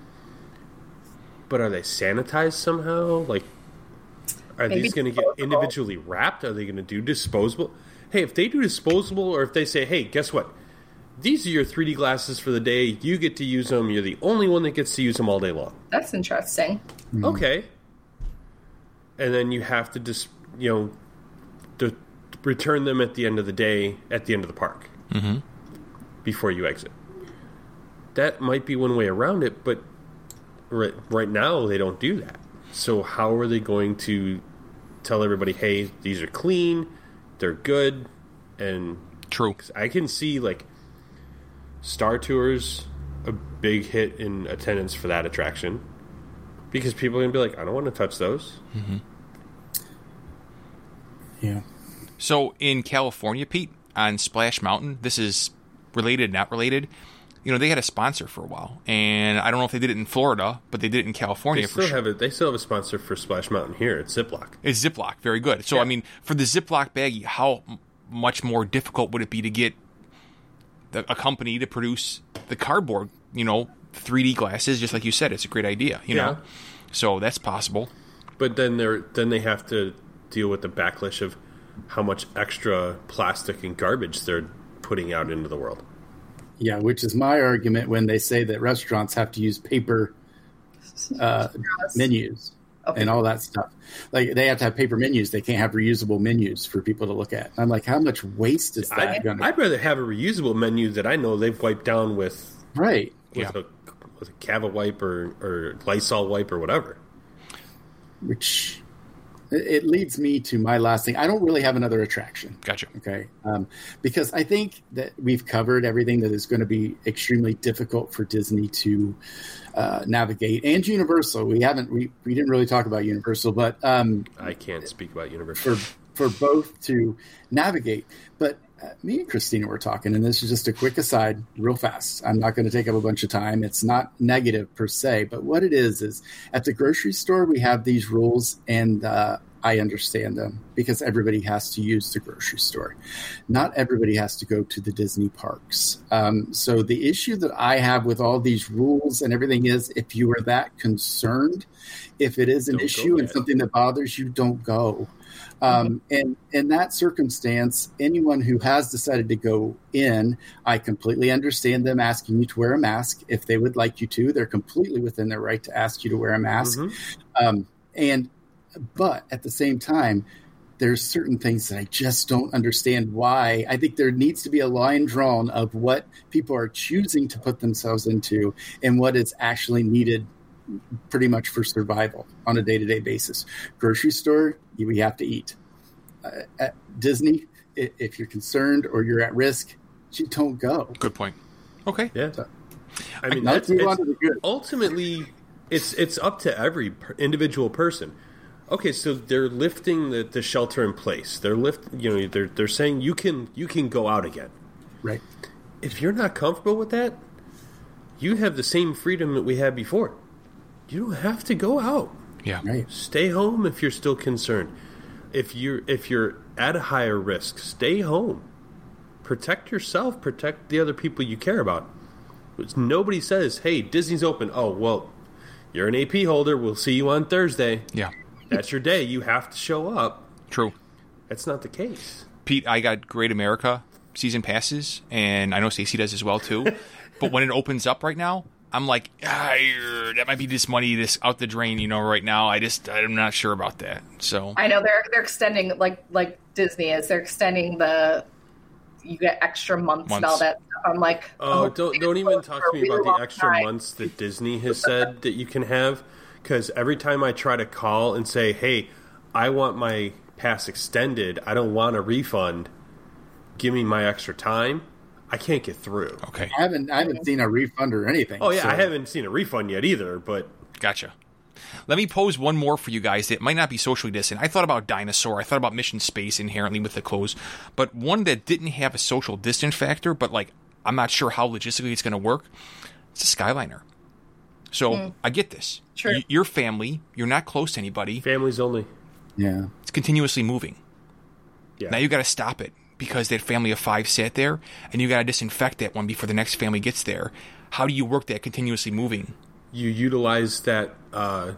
But are they sanitized somehow? Like, are Maybe these going to get individually wrapped? Are they going to do disposable? Hey, if they do disposable, or if they say, hey, guess what? These are your three D glasses for the day. You get to use them. You're the only one that gets to use them all day long. That's interesting. Mm-hmm. Okay. And then you have to just, you know, to return them at the end of the day, at the end of the park, mm-hmm. before you exit. That might be one way around it, but right, right now they don't do that. So how are they going to tell everybody, hey, these are clean, they're good, and... True. I can see, like, Star Tours, a big hit in attendance for that attraction, because people are going to be like, I don't want to touch those. Mm-hmm. Yeah. So in California, Pete, on Splash Mountain, this is related, not related. You know, they had a sponsor for a while, and I don't know if they did it in Florida, but they did it in California. They still for sure. have it. They still have a sponsor for Splash Mountain here. It's Ziploc. It's Ziploc, very good. So yeah. I mean, for the Ziploc baggie, how much more difficult would it be to get the, a company to produce the cardboard? You know, three D glasses, just like you said, it's a great idea. You yeah. know, so that's possible. But then they're then they have to deal with the backlash of how much extra plastic and garbage they're putting out into the world. Yeah, which is my argument when they say that restaurants have to use paper uh, menus okay. and all that stuff. Like, they have to have paper menus. They can't have reusable menus for people to look at. I'm like, how much waste is that going to... I'd rather have a reusable menu that I know they've wiped down with... Right. With, yeah. a, with a Cava wipe or, or Lysol wipe or whatever. Which... It leads me to my last thing. I don't really have another attraction. Gotcha. Okay. Um, because I think that we've covered everything that is going to be extremely difficult for Disney to uh, navigate, and Universal. We haven't, we, we didn't really talk about Universal, but um, I can't speak about Universal. For, for both to navigate. But uh, me and Christina were talking, and this is just a quick aside, real fast. I'm not going to take up a bunch of time. It's not negative per se, but what it is, is at the grocery store, we have these rules, and uh, I understand them because everybody has to use the grocery store. Not everybody has to go to the Disney parks. Um, so the issue that I have with all these rules and everything is, if you are that concerned, if it is an Don't issue and something that bothers you, don't go. Um, and in that circumstance, anyone who has decided to go in, I completely understand them asking you to wear a mask. If they would like you to, they're completely within their right to ask you to wear a mask. Mm-hmm. Um, and, but at the same time, there's certain things that I just don't understand why. I think there needs to be a line drawn of what people are choosing to put themselves into and what is actually needed pretty much for survival on a day-to-day basis. Grocery store, we have to eat. Uh, at Disney, if you're concerned or you're at risk, you don't go. Good point. Okay. Yeah. So, I mean, let's it's, move on to the good. Ultimately, it's it's up to every per- individual person. Okay, so they're lifting the, the shelter in place. They're lift, you know, they're they're saying you can you can go out again. Right. If you're not comfortable with that, you have the same freedom that we had before. You don't have to go out. Yeah. Right. Stay home if you're still concerned. If you're if you're at a higher risk, stay home. Protect yourself. Protect the other people you care about. Nobody says, "Hey, Disney's open." Oh, well, you're an A P holder. We'll see you on Thursday. Yeah. That's your day. You have to show up. True. That's not the case. Pete, I got Great America season passes, and I know Stacey does as well too. But when it opens up right now, I'm like, ah, that might be this money this out the drain, you know, right now. I just I'm not sure about that. So I know they're they're extending like like Disney is. They're extending the you get extra months, months. and all that stuff. I'm like, Oh, oh don't don't even talk to me really about long the extra time. months that Disney has said that you can have. Because every time I try to call and say, "Hey, I want my pass extended. I don't want a refund. Give me my extra time," I can't get through. okay, I haven't I haven't seen a refund or anything. Oh yeah, so- I haven't seen a refund yet either. But gotcha. Let me pose one more for you guys that might not be socially distant. I thought about Dinosaur. I thought about Mission Space inherently with the clothes, but one that didn't have a social distance factor, but like I'm not sure how logistically it's going to work. It's a Skyliner. So mm. I get this. Sure. Y- your family, you're not close to anybody. families only. Yeah. It's continuously moving. Yeah. Now you got to stop it because that family of five sat there, and you got to disinfect that one before the next family gets there. How do you work that continuously moving? You utilize that uh,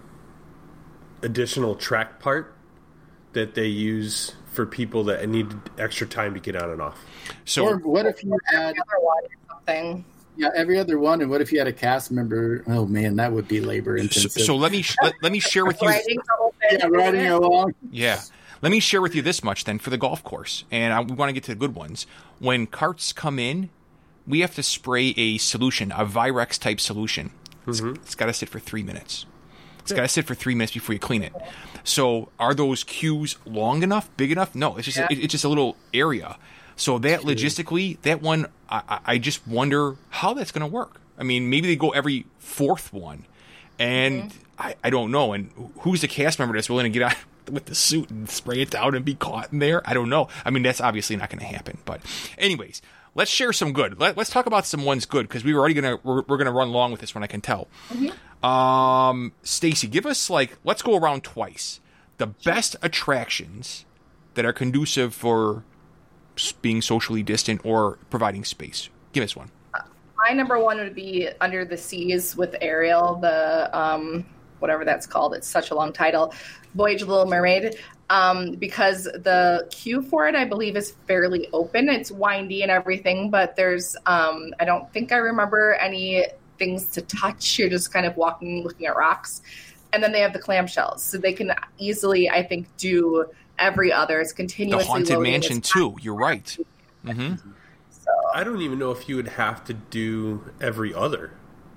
additional track part that they use for people that need extra time to get on and off. So Or what if you had Every other one or something. yeah every other one, and what if you had a cast member? Oh man, that would be labor so, intensive. so let me sh- let, let me share with you. Writing the whole thing. yeah, riding along. Yeah. Let me share with you this much then for the golf course, and I, we want to get to the good ones. When carts come in, we have to spray a solution, a Virex type solution. It's, Mm-hmm. it's got to sit for three minutes. It's got to sit for three minutes before you clean it. So are those queues long enough, big enough? No, it's just Yeah. it, it's just a little area. So that logistically, that one, I, I- I just wonder how that's going to work. I mean, maybe they go every fourth one, and Mm-hmm. I, I don't know. And who's the cast member that's willing to get out with the suit and spray it down and be caught in there? I don't know. I mean, that's obviously not going to happen. But anyways, let's share some good. Let, let's talk about some ones good, because we were already gonna we're, we're gonna run long with this one. I can tell. Mm-hmm. Um, Stacy, give us like let's go around twice. The best attractions that are conducive for s- being socially distant or providing space. Give us one. My number one would be Under the Seas with Ariel, the um, whatever that's called. It's such a long title. Voyage of the Little Mermaid. Um, because the queue for it, I believe, is fairly open. It's windy and everything, but there's, um, I don't think I remember any things to touch. You're just kind of walking, looking at rocks. And then they have the clamshells. So they can easily, I think, do every other. It's The continuously Haunted loading. Mansion It's too. You're right. Mm-hmm. So, I don't even know if you would have to do every other,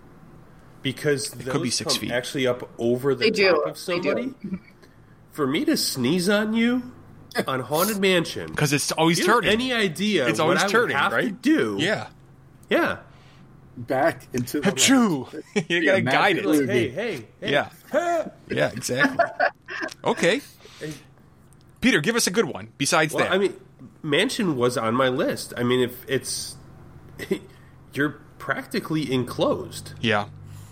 because It those could be six come feet. actually up over the They do. top of They do. somebody. For me to sneeze on you on Haunted Mansion, Because it's always do you have turning. any idea It's what always I would turning, have to right? do? Yeah. yeah. Back into the Achoo! You gotta Yeah, guide magically. it. Like, hey, hey, hey. Yeah. Yeah, exactly. Okay. Peter, give us a good one besides Well, that. I mean, Mansion was on my list. I mean, if it's you're practically enclosed. yeah.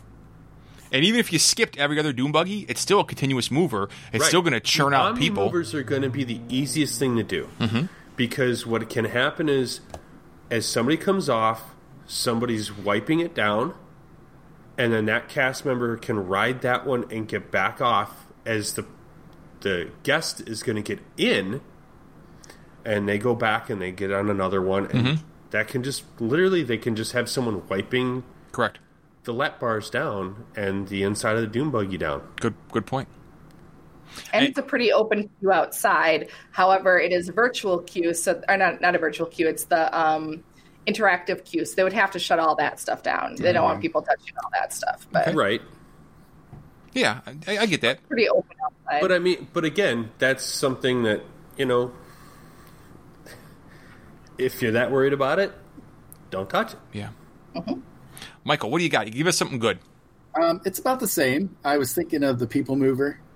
And even if you skipped every other Doom Buggy, it's still a continuous mover. It's Right. still going to churn The out Omni people. movers are going to be the easiest thing to do, Mm-hmm. because what can happen is, as somebody comes off, somebody's wiping it down, and then that cast member can ride that one and get back off as the the guest is going to get in, and they go back and they get on another one, and Mm-hmm. that can just literally they can just have someone wiping Correct. the lap bars down and the inside of the Doom Buggy down. Good. Good point. and it's a pretty open queue outside. However, it is a virtual queue, so or not not a virtual queue. It's the um, interactive queue. So they would have to shut all that stuff down. They don't want people touching all that stuff. But Right. Yeah, I, I get that. pretty open outside. But I mean, but again, that's something that, you know, if you're that worried about it, don't touch it. Yeah. Mm-hmm. Michael, what do you got? You give us something good. Um, it's about the same. I was thinking of the People Mover.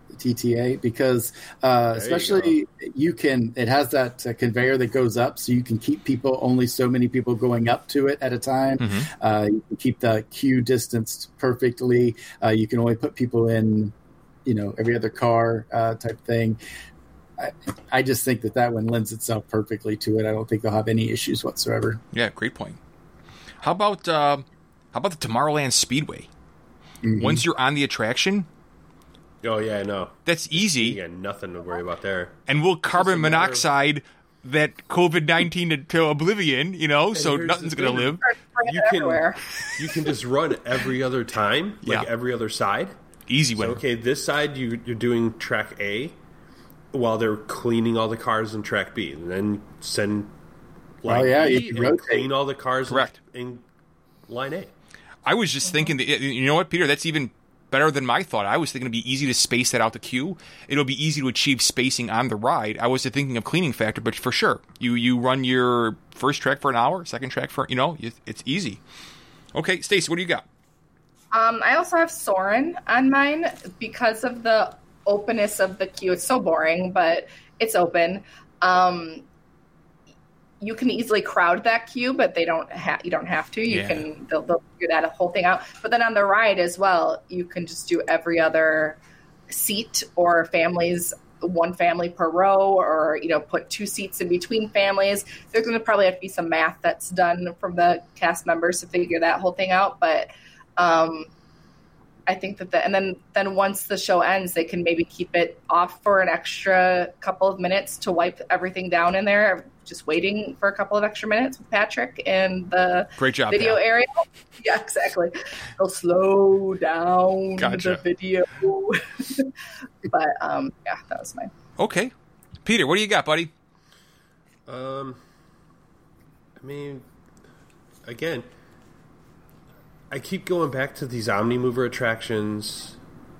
T T A because uh, you especially you can it has that uh, conveyor that goes up, so you can keep people only so many people going up to it at a time. Mhm. Uh, you can keep the queue distanced perfectly. Uh, you can only put people in, you know, every other car uh, type thing. I, I just think that that one lends itself perfectly to it. I don't think they'll have any issues whatsoever. Yeah, great point. How about uh, how about the Tomorrowland Speedway? Mhm. Once you're on the attraction, Oh yeah, I know. that's easy, You got nothing to worry about there. and we'll carbon Doesn't matter. monoxide that COVID nineteen to, to oblivion. You know, so here's nothing's the going to thing. live. Bring You it can everywhere. you can just run every other time, like Yeah. every other side. Easy So, win. okay, this side you you're doing track A while they're cleaning all the cars in track B, and then send line Oh, yeah, B you can and rotate. clean all the cars Correct. in, in line A. I was just thinking that, you know what, Peter, that's even better than my thought. I was thinking it'd be easy to space that out the queue. It'll be easy to achieve spacing on the ride. I was thinking of cleaning factor, but for sure, you you run your first track for an hour, second track for, you know, it's easy. Okay, Stacey, what do you got? Um, I also have Soren on mine because of the openness of the queue. It's so boring, but it's open. Um, you can easily crowd that queue, but they don't have. You don't have to. You Yeah. can. They'll, they'll figure that whole thing out. But then on the ride as well, you can just do every other seat or families. One family per row, or you know, put two seats in between families. There's going to probably have to be some math that's done from the cast members to figure that whole thing out. But um, I think that the, and then then once the show ends, they can maybe keep it off for an extra couple of minutes to wipe everything down in there. Just waiting for a couple of extra minutes with Patrick in the Great job, video Pat. area. Yeah, exactly. They'll slow down Gotcha. the video. But um, yeah, that was mine. Okay. Peter, what do you got, buddy? Um, I mean, again, I keep going back to these Omnimover attractions,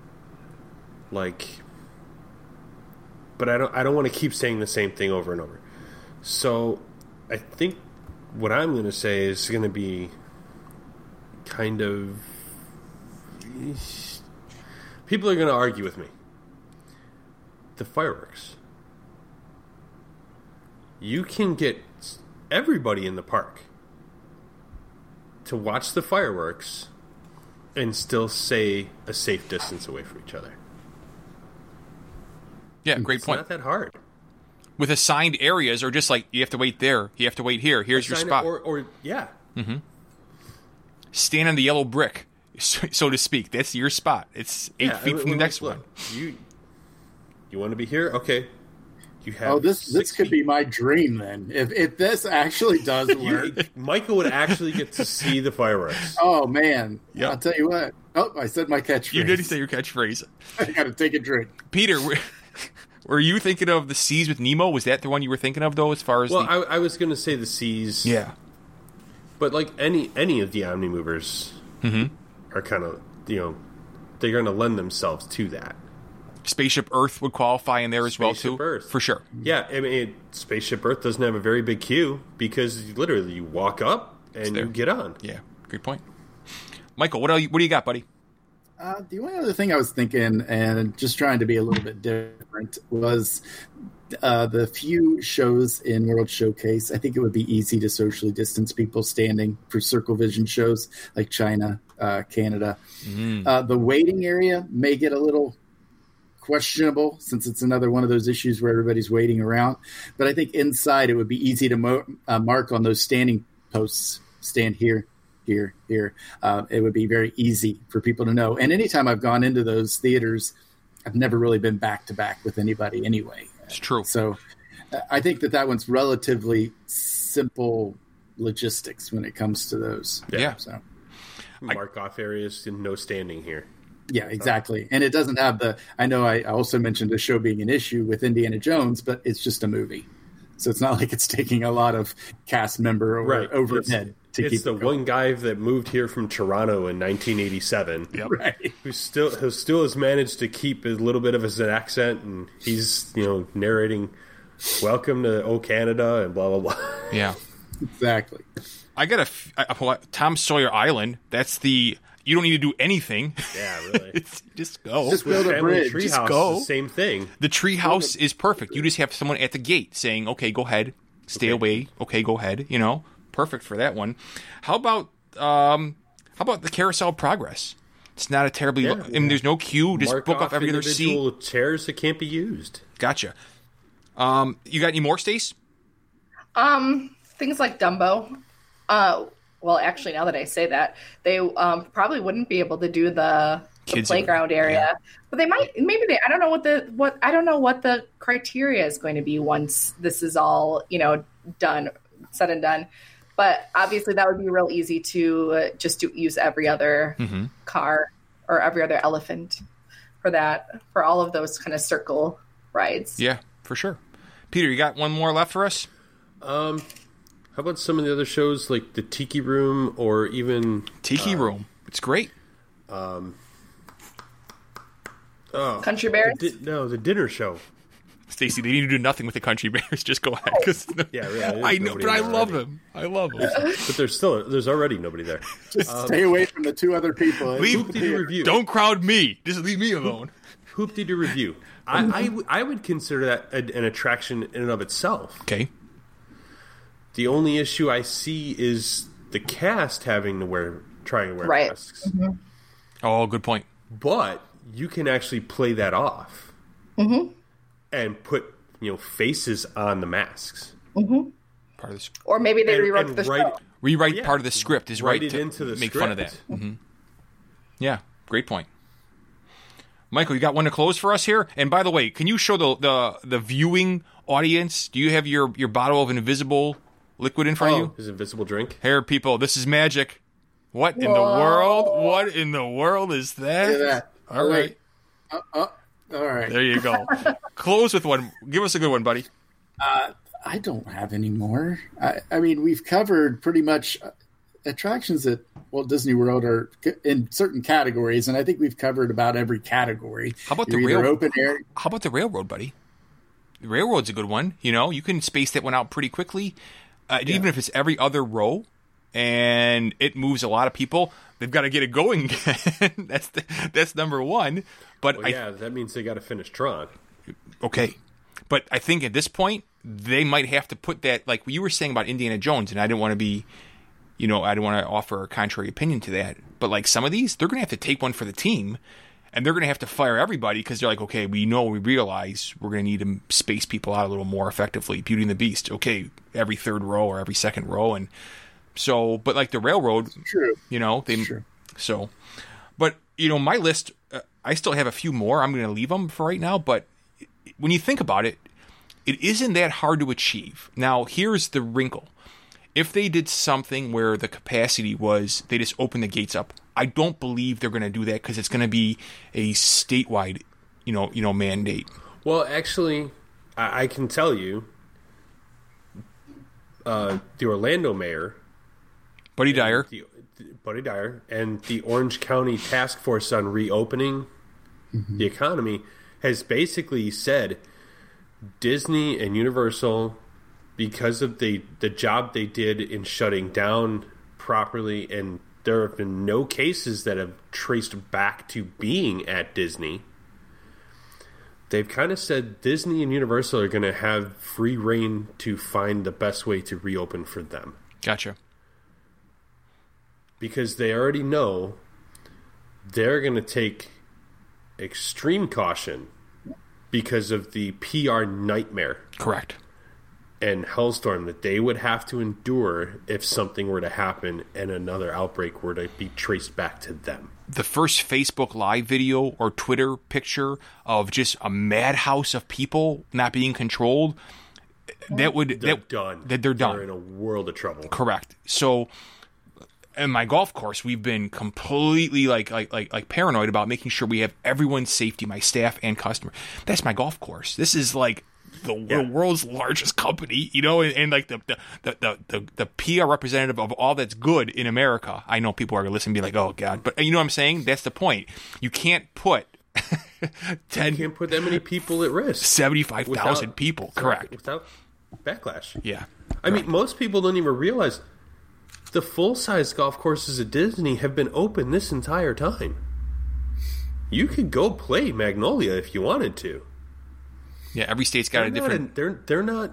like, but I don't. I don't want to keep saying the same thing over and over. So, I think what I'm going to say is going to be kind of. People are going to argue with me. The fireworks. You can get everybody in the park to watch the fireworks and still stay a safe distance away from each other. Yeah, great It's point. not that hard. With assigned areas, or just like, you have to wait there, you have to wait here, here's your Assign it- spot. Or, or yeah, Stand on the yellow brick, so, so to speak. That's your spot. It's eight yeah, feet I from the mean, next look, one. You you want to be here? Okay. You have. Oh, this this six could feet. be my dream then. If if this actually does work. You, Michael would actually get to see the fireworks. Oh man, Yep. I'll tell you what. Oh, I said my catchphrase. You did say your catchphrase. I got to take a drink. Peter, were, were you thinking of the Seas with Nemo? Was that the one you were thinking of, though, as far as Well, the... I, I was going to say the seas. Yeah. But like any any of the Omnimovers Mm-hmm. are kind of, you know, they're going to lend themselves to that. Spaceship Earth would qualify in there as well, Spaceship too. Earth. For sure. Yeah, I mean, it, Spaceship Earth doesn't have a very big queue because you, literally you walk up and there. you get on. Yeah, good point. Michael, what, else, what do you got, buddy? Uh, the only other thing I was thinking, and just trying to be a little bit different, was uh, the few shows in World Showcase. I think it would be easy to socially distance people standing for Circle Vision shows like China, uh, Canada. Mm. Uh, the waiting area may get a little questionable since it's another one of those issues where everybody's waiting around. But I think inside it would be easy to mo- uh, mark on those standing posts, stand here, here, here. Uh, it would be very easy for people to know. And anytime I've gone into those theaters, I've never really been back to back with anybody anyway. It's true. So uh, I think that that one's relatively simple logistics when it comes to those. Yeah. So. Mark off areas and no standing here. Yeah, exactly. And it doesn't have the, I know I also mentioned the show being an issue with Indiana Jones, but it's just a movie. So it's not like it's taking a lot of cast member or Right. overhead It's, to it's keep the it going. one guy that moved here from Toronto in nineteen eighty-seven. Yep. Right. Who still who still has managed to keep a little bit of his accent, and he's, you know, narrating "Welcome to O Canada" and blah blah blah. Yeah. Exactly. I got a, f- a- a- Tom Sawyer Island. That's the You don't need to do anything. Yeah, really. It's, just go. Just build a Family bridge. Just treehouse go. is the same thing. The treehouse is perfect. You just have someone at the gate saying, "Okay, go ahead, stay Okay. away. Okay, go ahead." You know, perfect for that one. How about um, how about the carousel progress? It's not a terribly. Yeah. lo- I mean, there's no queue. Just Mark book off off every other seat. individual chairs that can't be used. Gotcha. Um, you got any more, Stace? Um, things like Dumbo. Uh, well, actually, now that I say that, they um, probably wouldn't be able to do the, the Kids playground area, area, yeah. but they might. Maybe they. I don't know what the what. I don't know what the criteria is going to be once this is all you know done, said and done. But obviously, that would be real easy to uh, just to use every other Mm-hmm. car or every other elephant for that for all of those kind of circle rides. Yeah, for sure. Peter, you got one more left for us? Um, how about some of the other shows like the Tiki Room or even Tiki Room. It's great. oh, Country Bears. the di- no, the dinner show. Stacy, they need to do nothing with the Country Bears. Just go ahead. 'cause- Yeah, really, there's I know, nobody but I there love already. them. I love them. But there's still there's already nobody there. Just stay away from the two other people. Leave- Hoopty to review. Don't crowd me. Just leave me alone. Hoopty to review. I, I, w- I would consider that a, an attraction in and of itself. Okay. The only issue I see is the cast having to wear trying to wear Right. masks. Oh, good point. But you can actually play that off and put you know faces on the masks. Part of the sc- Or maybe they And- rewrote and the write- show. rewrite Yeah. part of the script is Write right it to into the make fun of that. script. hmm Yeah, great point. Michael, you got one to close for us here? And by the way, can you show the the, the viewing audience? Do you have your, your bottle of invisible liquid in front of you? His invisible drink. Here, people, this is magic. What in the Whoa. world? What in the world is that? Look at that. All Oh, right. wait. Uh, uh, all right. There you go. Close with one. Give us a good one, buddy. I don't have any more. I, I mean, we've covered pretty much uh, attractions at Walt Disney World are c- in certain categories, and I think we've covered about every category. How about You're the either rail- open air? How about the railroad, buddy? The railroad's a good one. You know, you can space that one out pretty quickly. Uh, Even if it's every other row and it moves a lot of people, they've got to get it going again. that's the, that's number one. But Well, I yeah, that means they got to finish Tron. okay. But I think at this point they might have to put that, like you were saying about Indiana Jones, and I didn't want to be, you know, I didn't want to offer a contrary opinion to that. But like some of these, they're going to have to take one for the team. And they're going to have to fire everybody because they're like, okay, we know, we realize we're going to need to space people out a little more effectively. Beauty and the Beast, okay, every third row or every second row. And so, but like the railroad, True. you know, they, Sure. so, but, you know, my list, uh, I still have a few more. I'm going to leave them for right now. But when you think about it, it isn't that hard to achieve. Now, here's the wrinkle. If they did something where the capacity was, they just open the gates up, I don't believe they're going to do that because it's going to be a statewide, you know, you know, mandate. Well, actually, I, I can tell you, uh, the Orlando mayor, Buddy Dyer, the, Buddy Dyer, and the Orange County Task Force on Reopening the Economy has basically said Disney and Universal, because of the the job they did in shutting down properly, and there have been no cases that have traced back to being at Disney. They've kind of said Disney and Universal are going to have free reign to find the best way to reopen for them. gotcha. Because they already know they're going to take extreme caution because of the P R nightmare Correct. and hellstorm that they would have to endure if something were to happen and another outbreak were to be traced back to them. The first Facebook Live video or Twitter picture of just a madhouse of people not being controlled, that would They're that done. that they're done. They're in a world of trouble. Correct. So, in my golf course, we've been completely like like like like paranoid about making sure we have everyone's safety, my staff and customer. That's my golf course. This is like the, Yeah. the world's largest company, you know, and, and like the the, the the the the P R representative of all that's good in America. I know people are going to listen and be like, "Oh God," but you know what I'm saying? That's the point. You can't put ten, You can't put that many people at risk. seventy-five thousand without- people. without- Correct. Without backlash. Yeah. I mean, most people don't even realize the full-size golf courses at Disney have been open this entire time. You could go play Magnolia if you wanted to. Yeah, every state's got they're a different. Not, they're they're not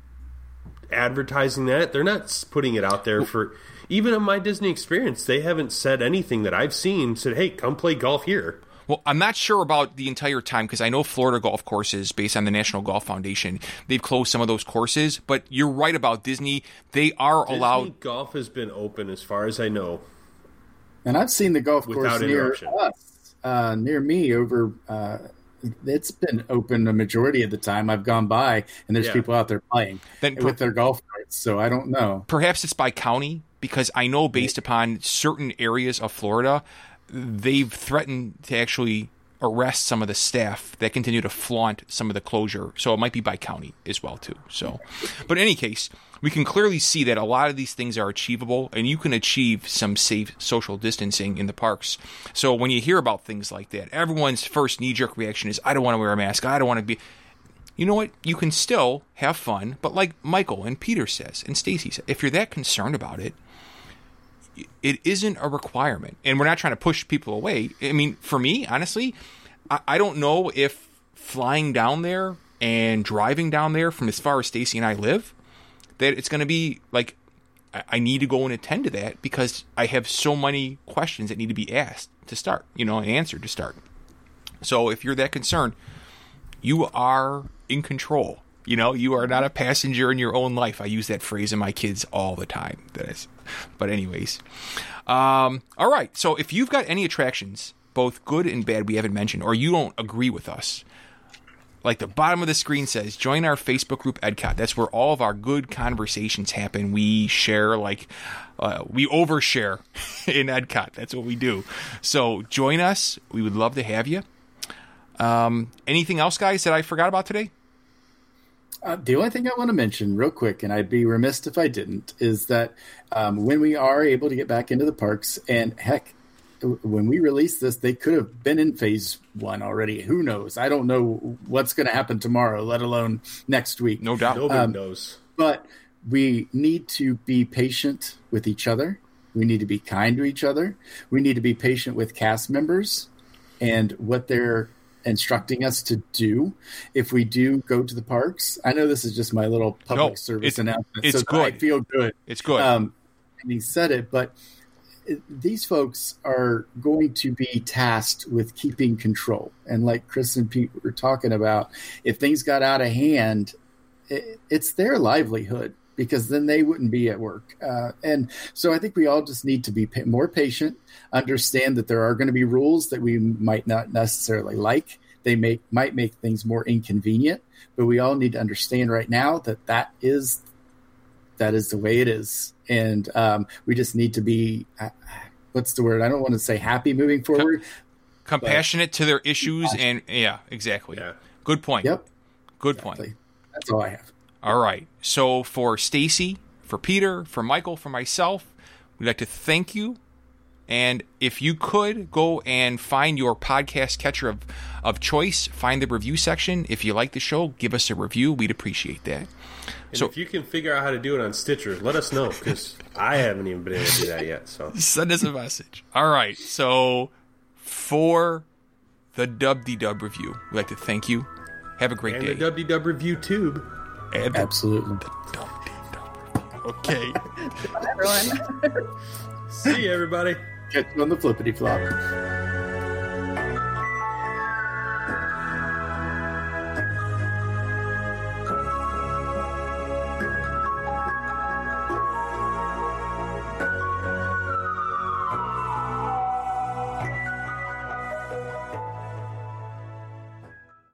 advertising that. They're not putting it out there for. Even in my Disney experience, they haven't said anything that I've seen. Said, "Hey, come play golf here." Well, I'm not sure about the entire time because I know Florida golf courses, based on the National Golf Foundation, they've closed some of those courses. But you're right about Disney; they are Disney allowed. Golf has been open, as far as I know, and I've seen the golf without course near interruption. us, uh, near me over. Uh, it's been open the majority of the time I've gone by, and there's Yeah. people out there playing Then per- with their golf carts. So I don't know. Perhaps it's by county because I know based upon certain areas of Florida, they've threatened to actually arrest some of the staff that continue to flaunt some of the closure. So it might be by county as well too. So, but in any case, we can clearly see that a lot of these things are achievable, and you can achieve some safe social distancing in the parks. So when you hear about things like that, everyone's first knee-jerk reaction is, I don't want to wear a mask. I don't want to be... You know what? You can still have fun, but like Michael and Peter says, and Stacy says, if you're that concerned about it, it isn't a requirement. And we're not trying to push people away. I mean, for me, honestly, I, I don't know if flying down there and driving down there from as far as Stacy and I live, that it's going to be like, I, I need to go and attend to that because I have so many questions that need to be asked to start, you know, and answered to start. So if you're that concerned, you are in control. You know, you are not a passenger in your own life. I use that phrase in my kids all the time. That is, but anyways, um, all right. So if you've got any attractions, both good and bad, we haven't mentioned, or you don't agree with us, like the bottom of the screen says, join our Facebook group, EdCot. That's where all of our good conversations happen. We share, like, uh, we overshare in EdCot. That's what we do. So join us. We would love to have you. Um, anything else, guys, that I forgot about today? Uh, the only thing I want to mention real quick, and I'd be remiss if I didn't, is that um, when we are able to get back into the parks, and heck, when we release this, they could have been in phase one already. Who knows? I don't know what's going to happen tomorrow, let alone next week. No doubt. Nobody Um, knows. But we need to be patient with each other. We need to be kind to each other. We need to be patient with cast members and what they're instructing us to do if we do go to the parks. I know this is just my little public No, service it's- announcement. it's so that good. I feel good. It's good. Um, and he said it, but it- these folks are going to be tasked with keeping control. And like Chris and Pete were talking about, if things got out of hand, it, it's their livelihood, because then they wouldn't be at work. Uh, and so I think we all just need to be pa- more patient, understand that there are going to be rules that we might not necessarily like. They may, might make things more inconvenient, but we all need to understand right now that that is, that is the way it is. And um, we just need to be, uh, what's the word? I don't want to say happy moving forward. Compassionate to their issues, and yeah, exactly. Yeah. Good point. Yep. Good Exactly. point. That's all I have. All right. So for Stacy, for Peter, for Michael, for myself, we'd like to thank you. And if you could go and find your podcast catcher of, of choice, find the review section. If you like the show, give us a review. We'd appreciate that. And So- if you can figure out how to do it on Stitcher, let us know, because I haven't even been able to do that yet. So Send us a message. All right. So for the Dub D Dub review, we'd like to thank you. Have a great and day. the W W Review Tube. And the Absolutely. Dub D Dub review. Okay. Everyone. See you, everybody. Catch you on the flippity flop.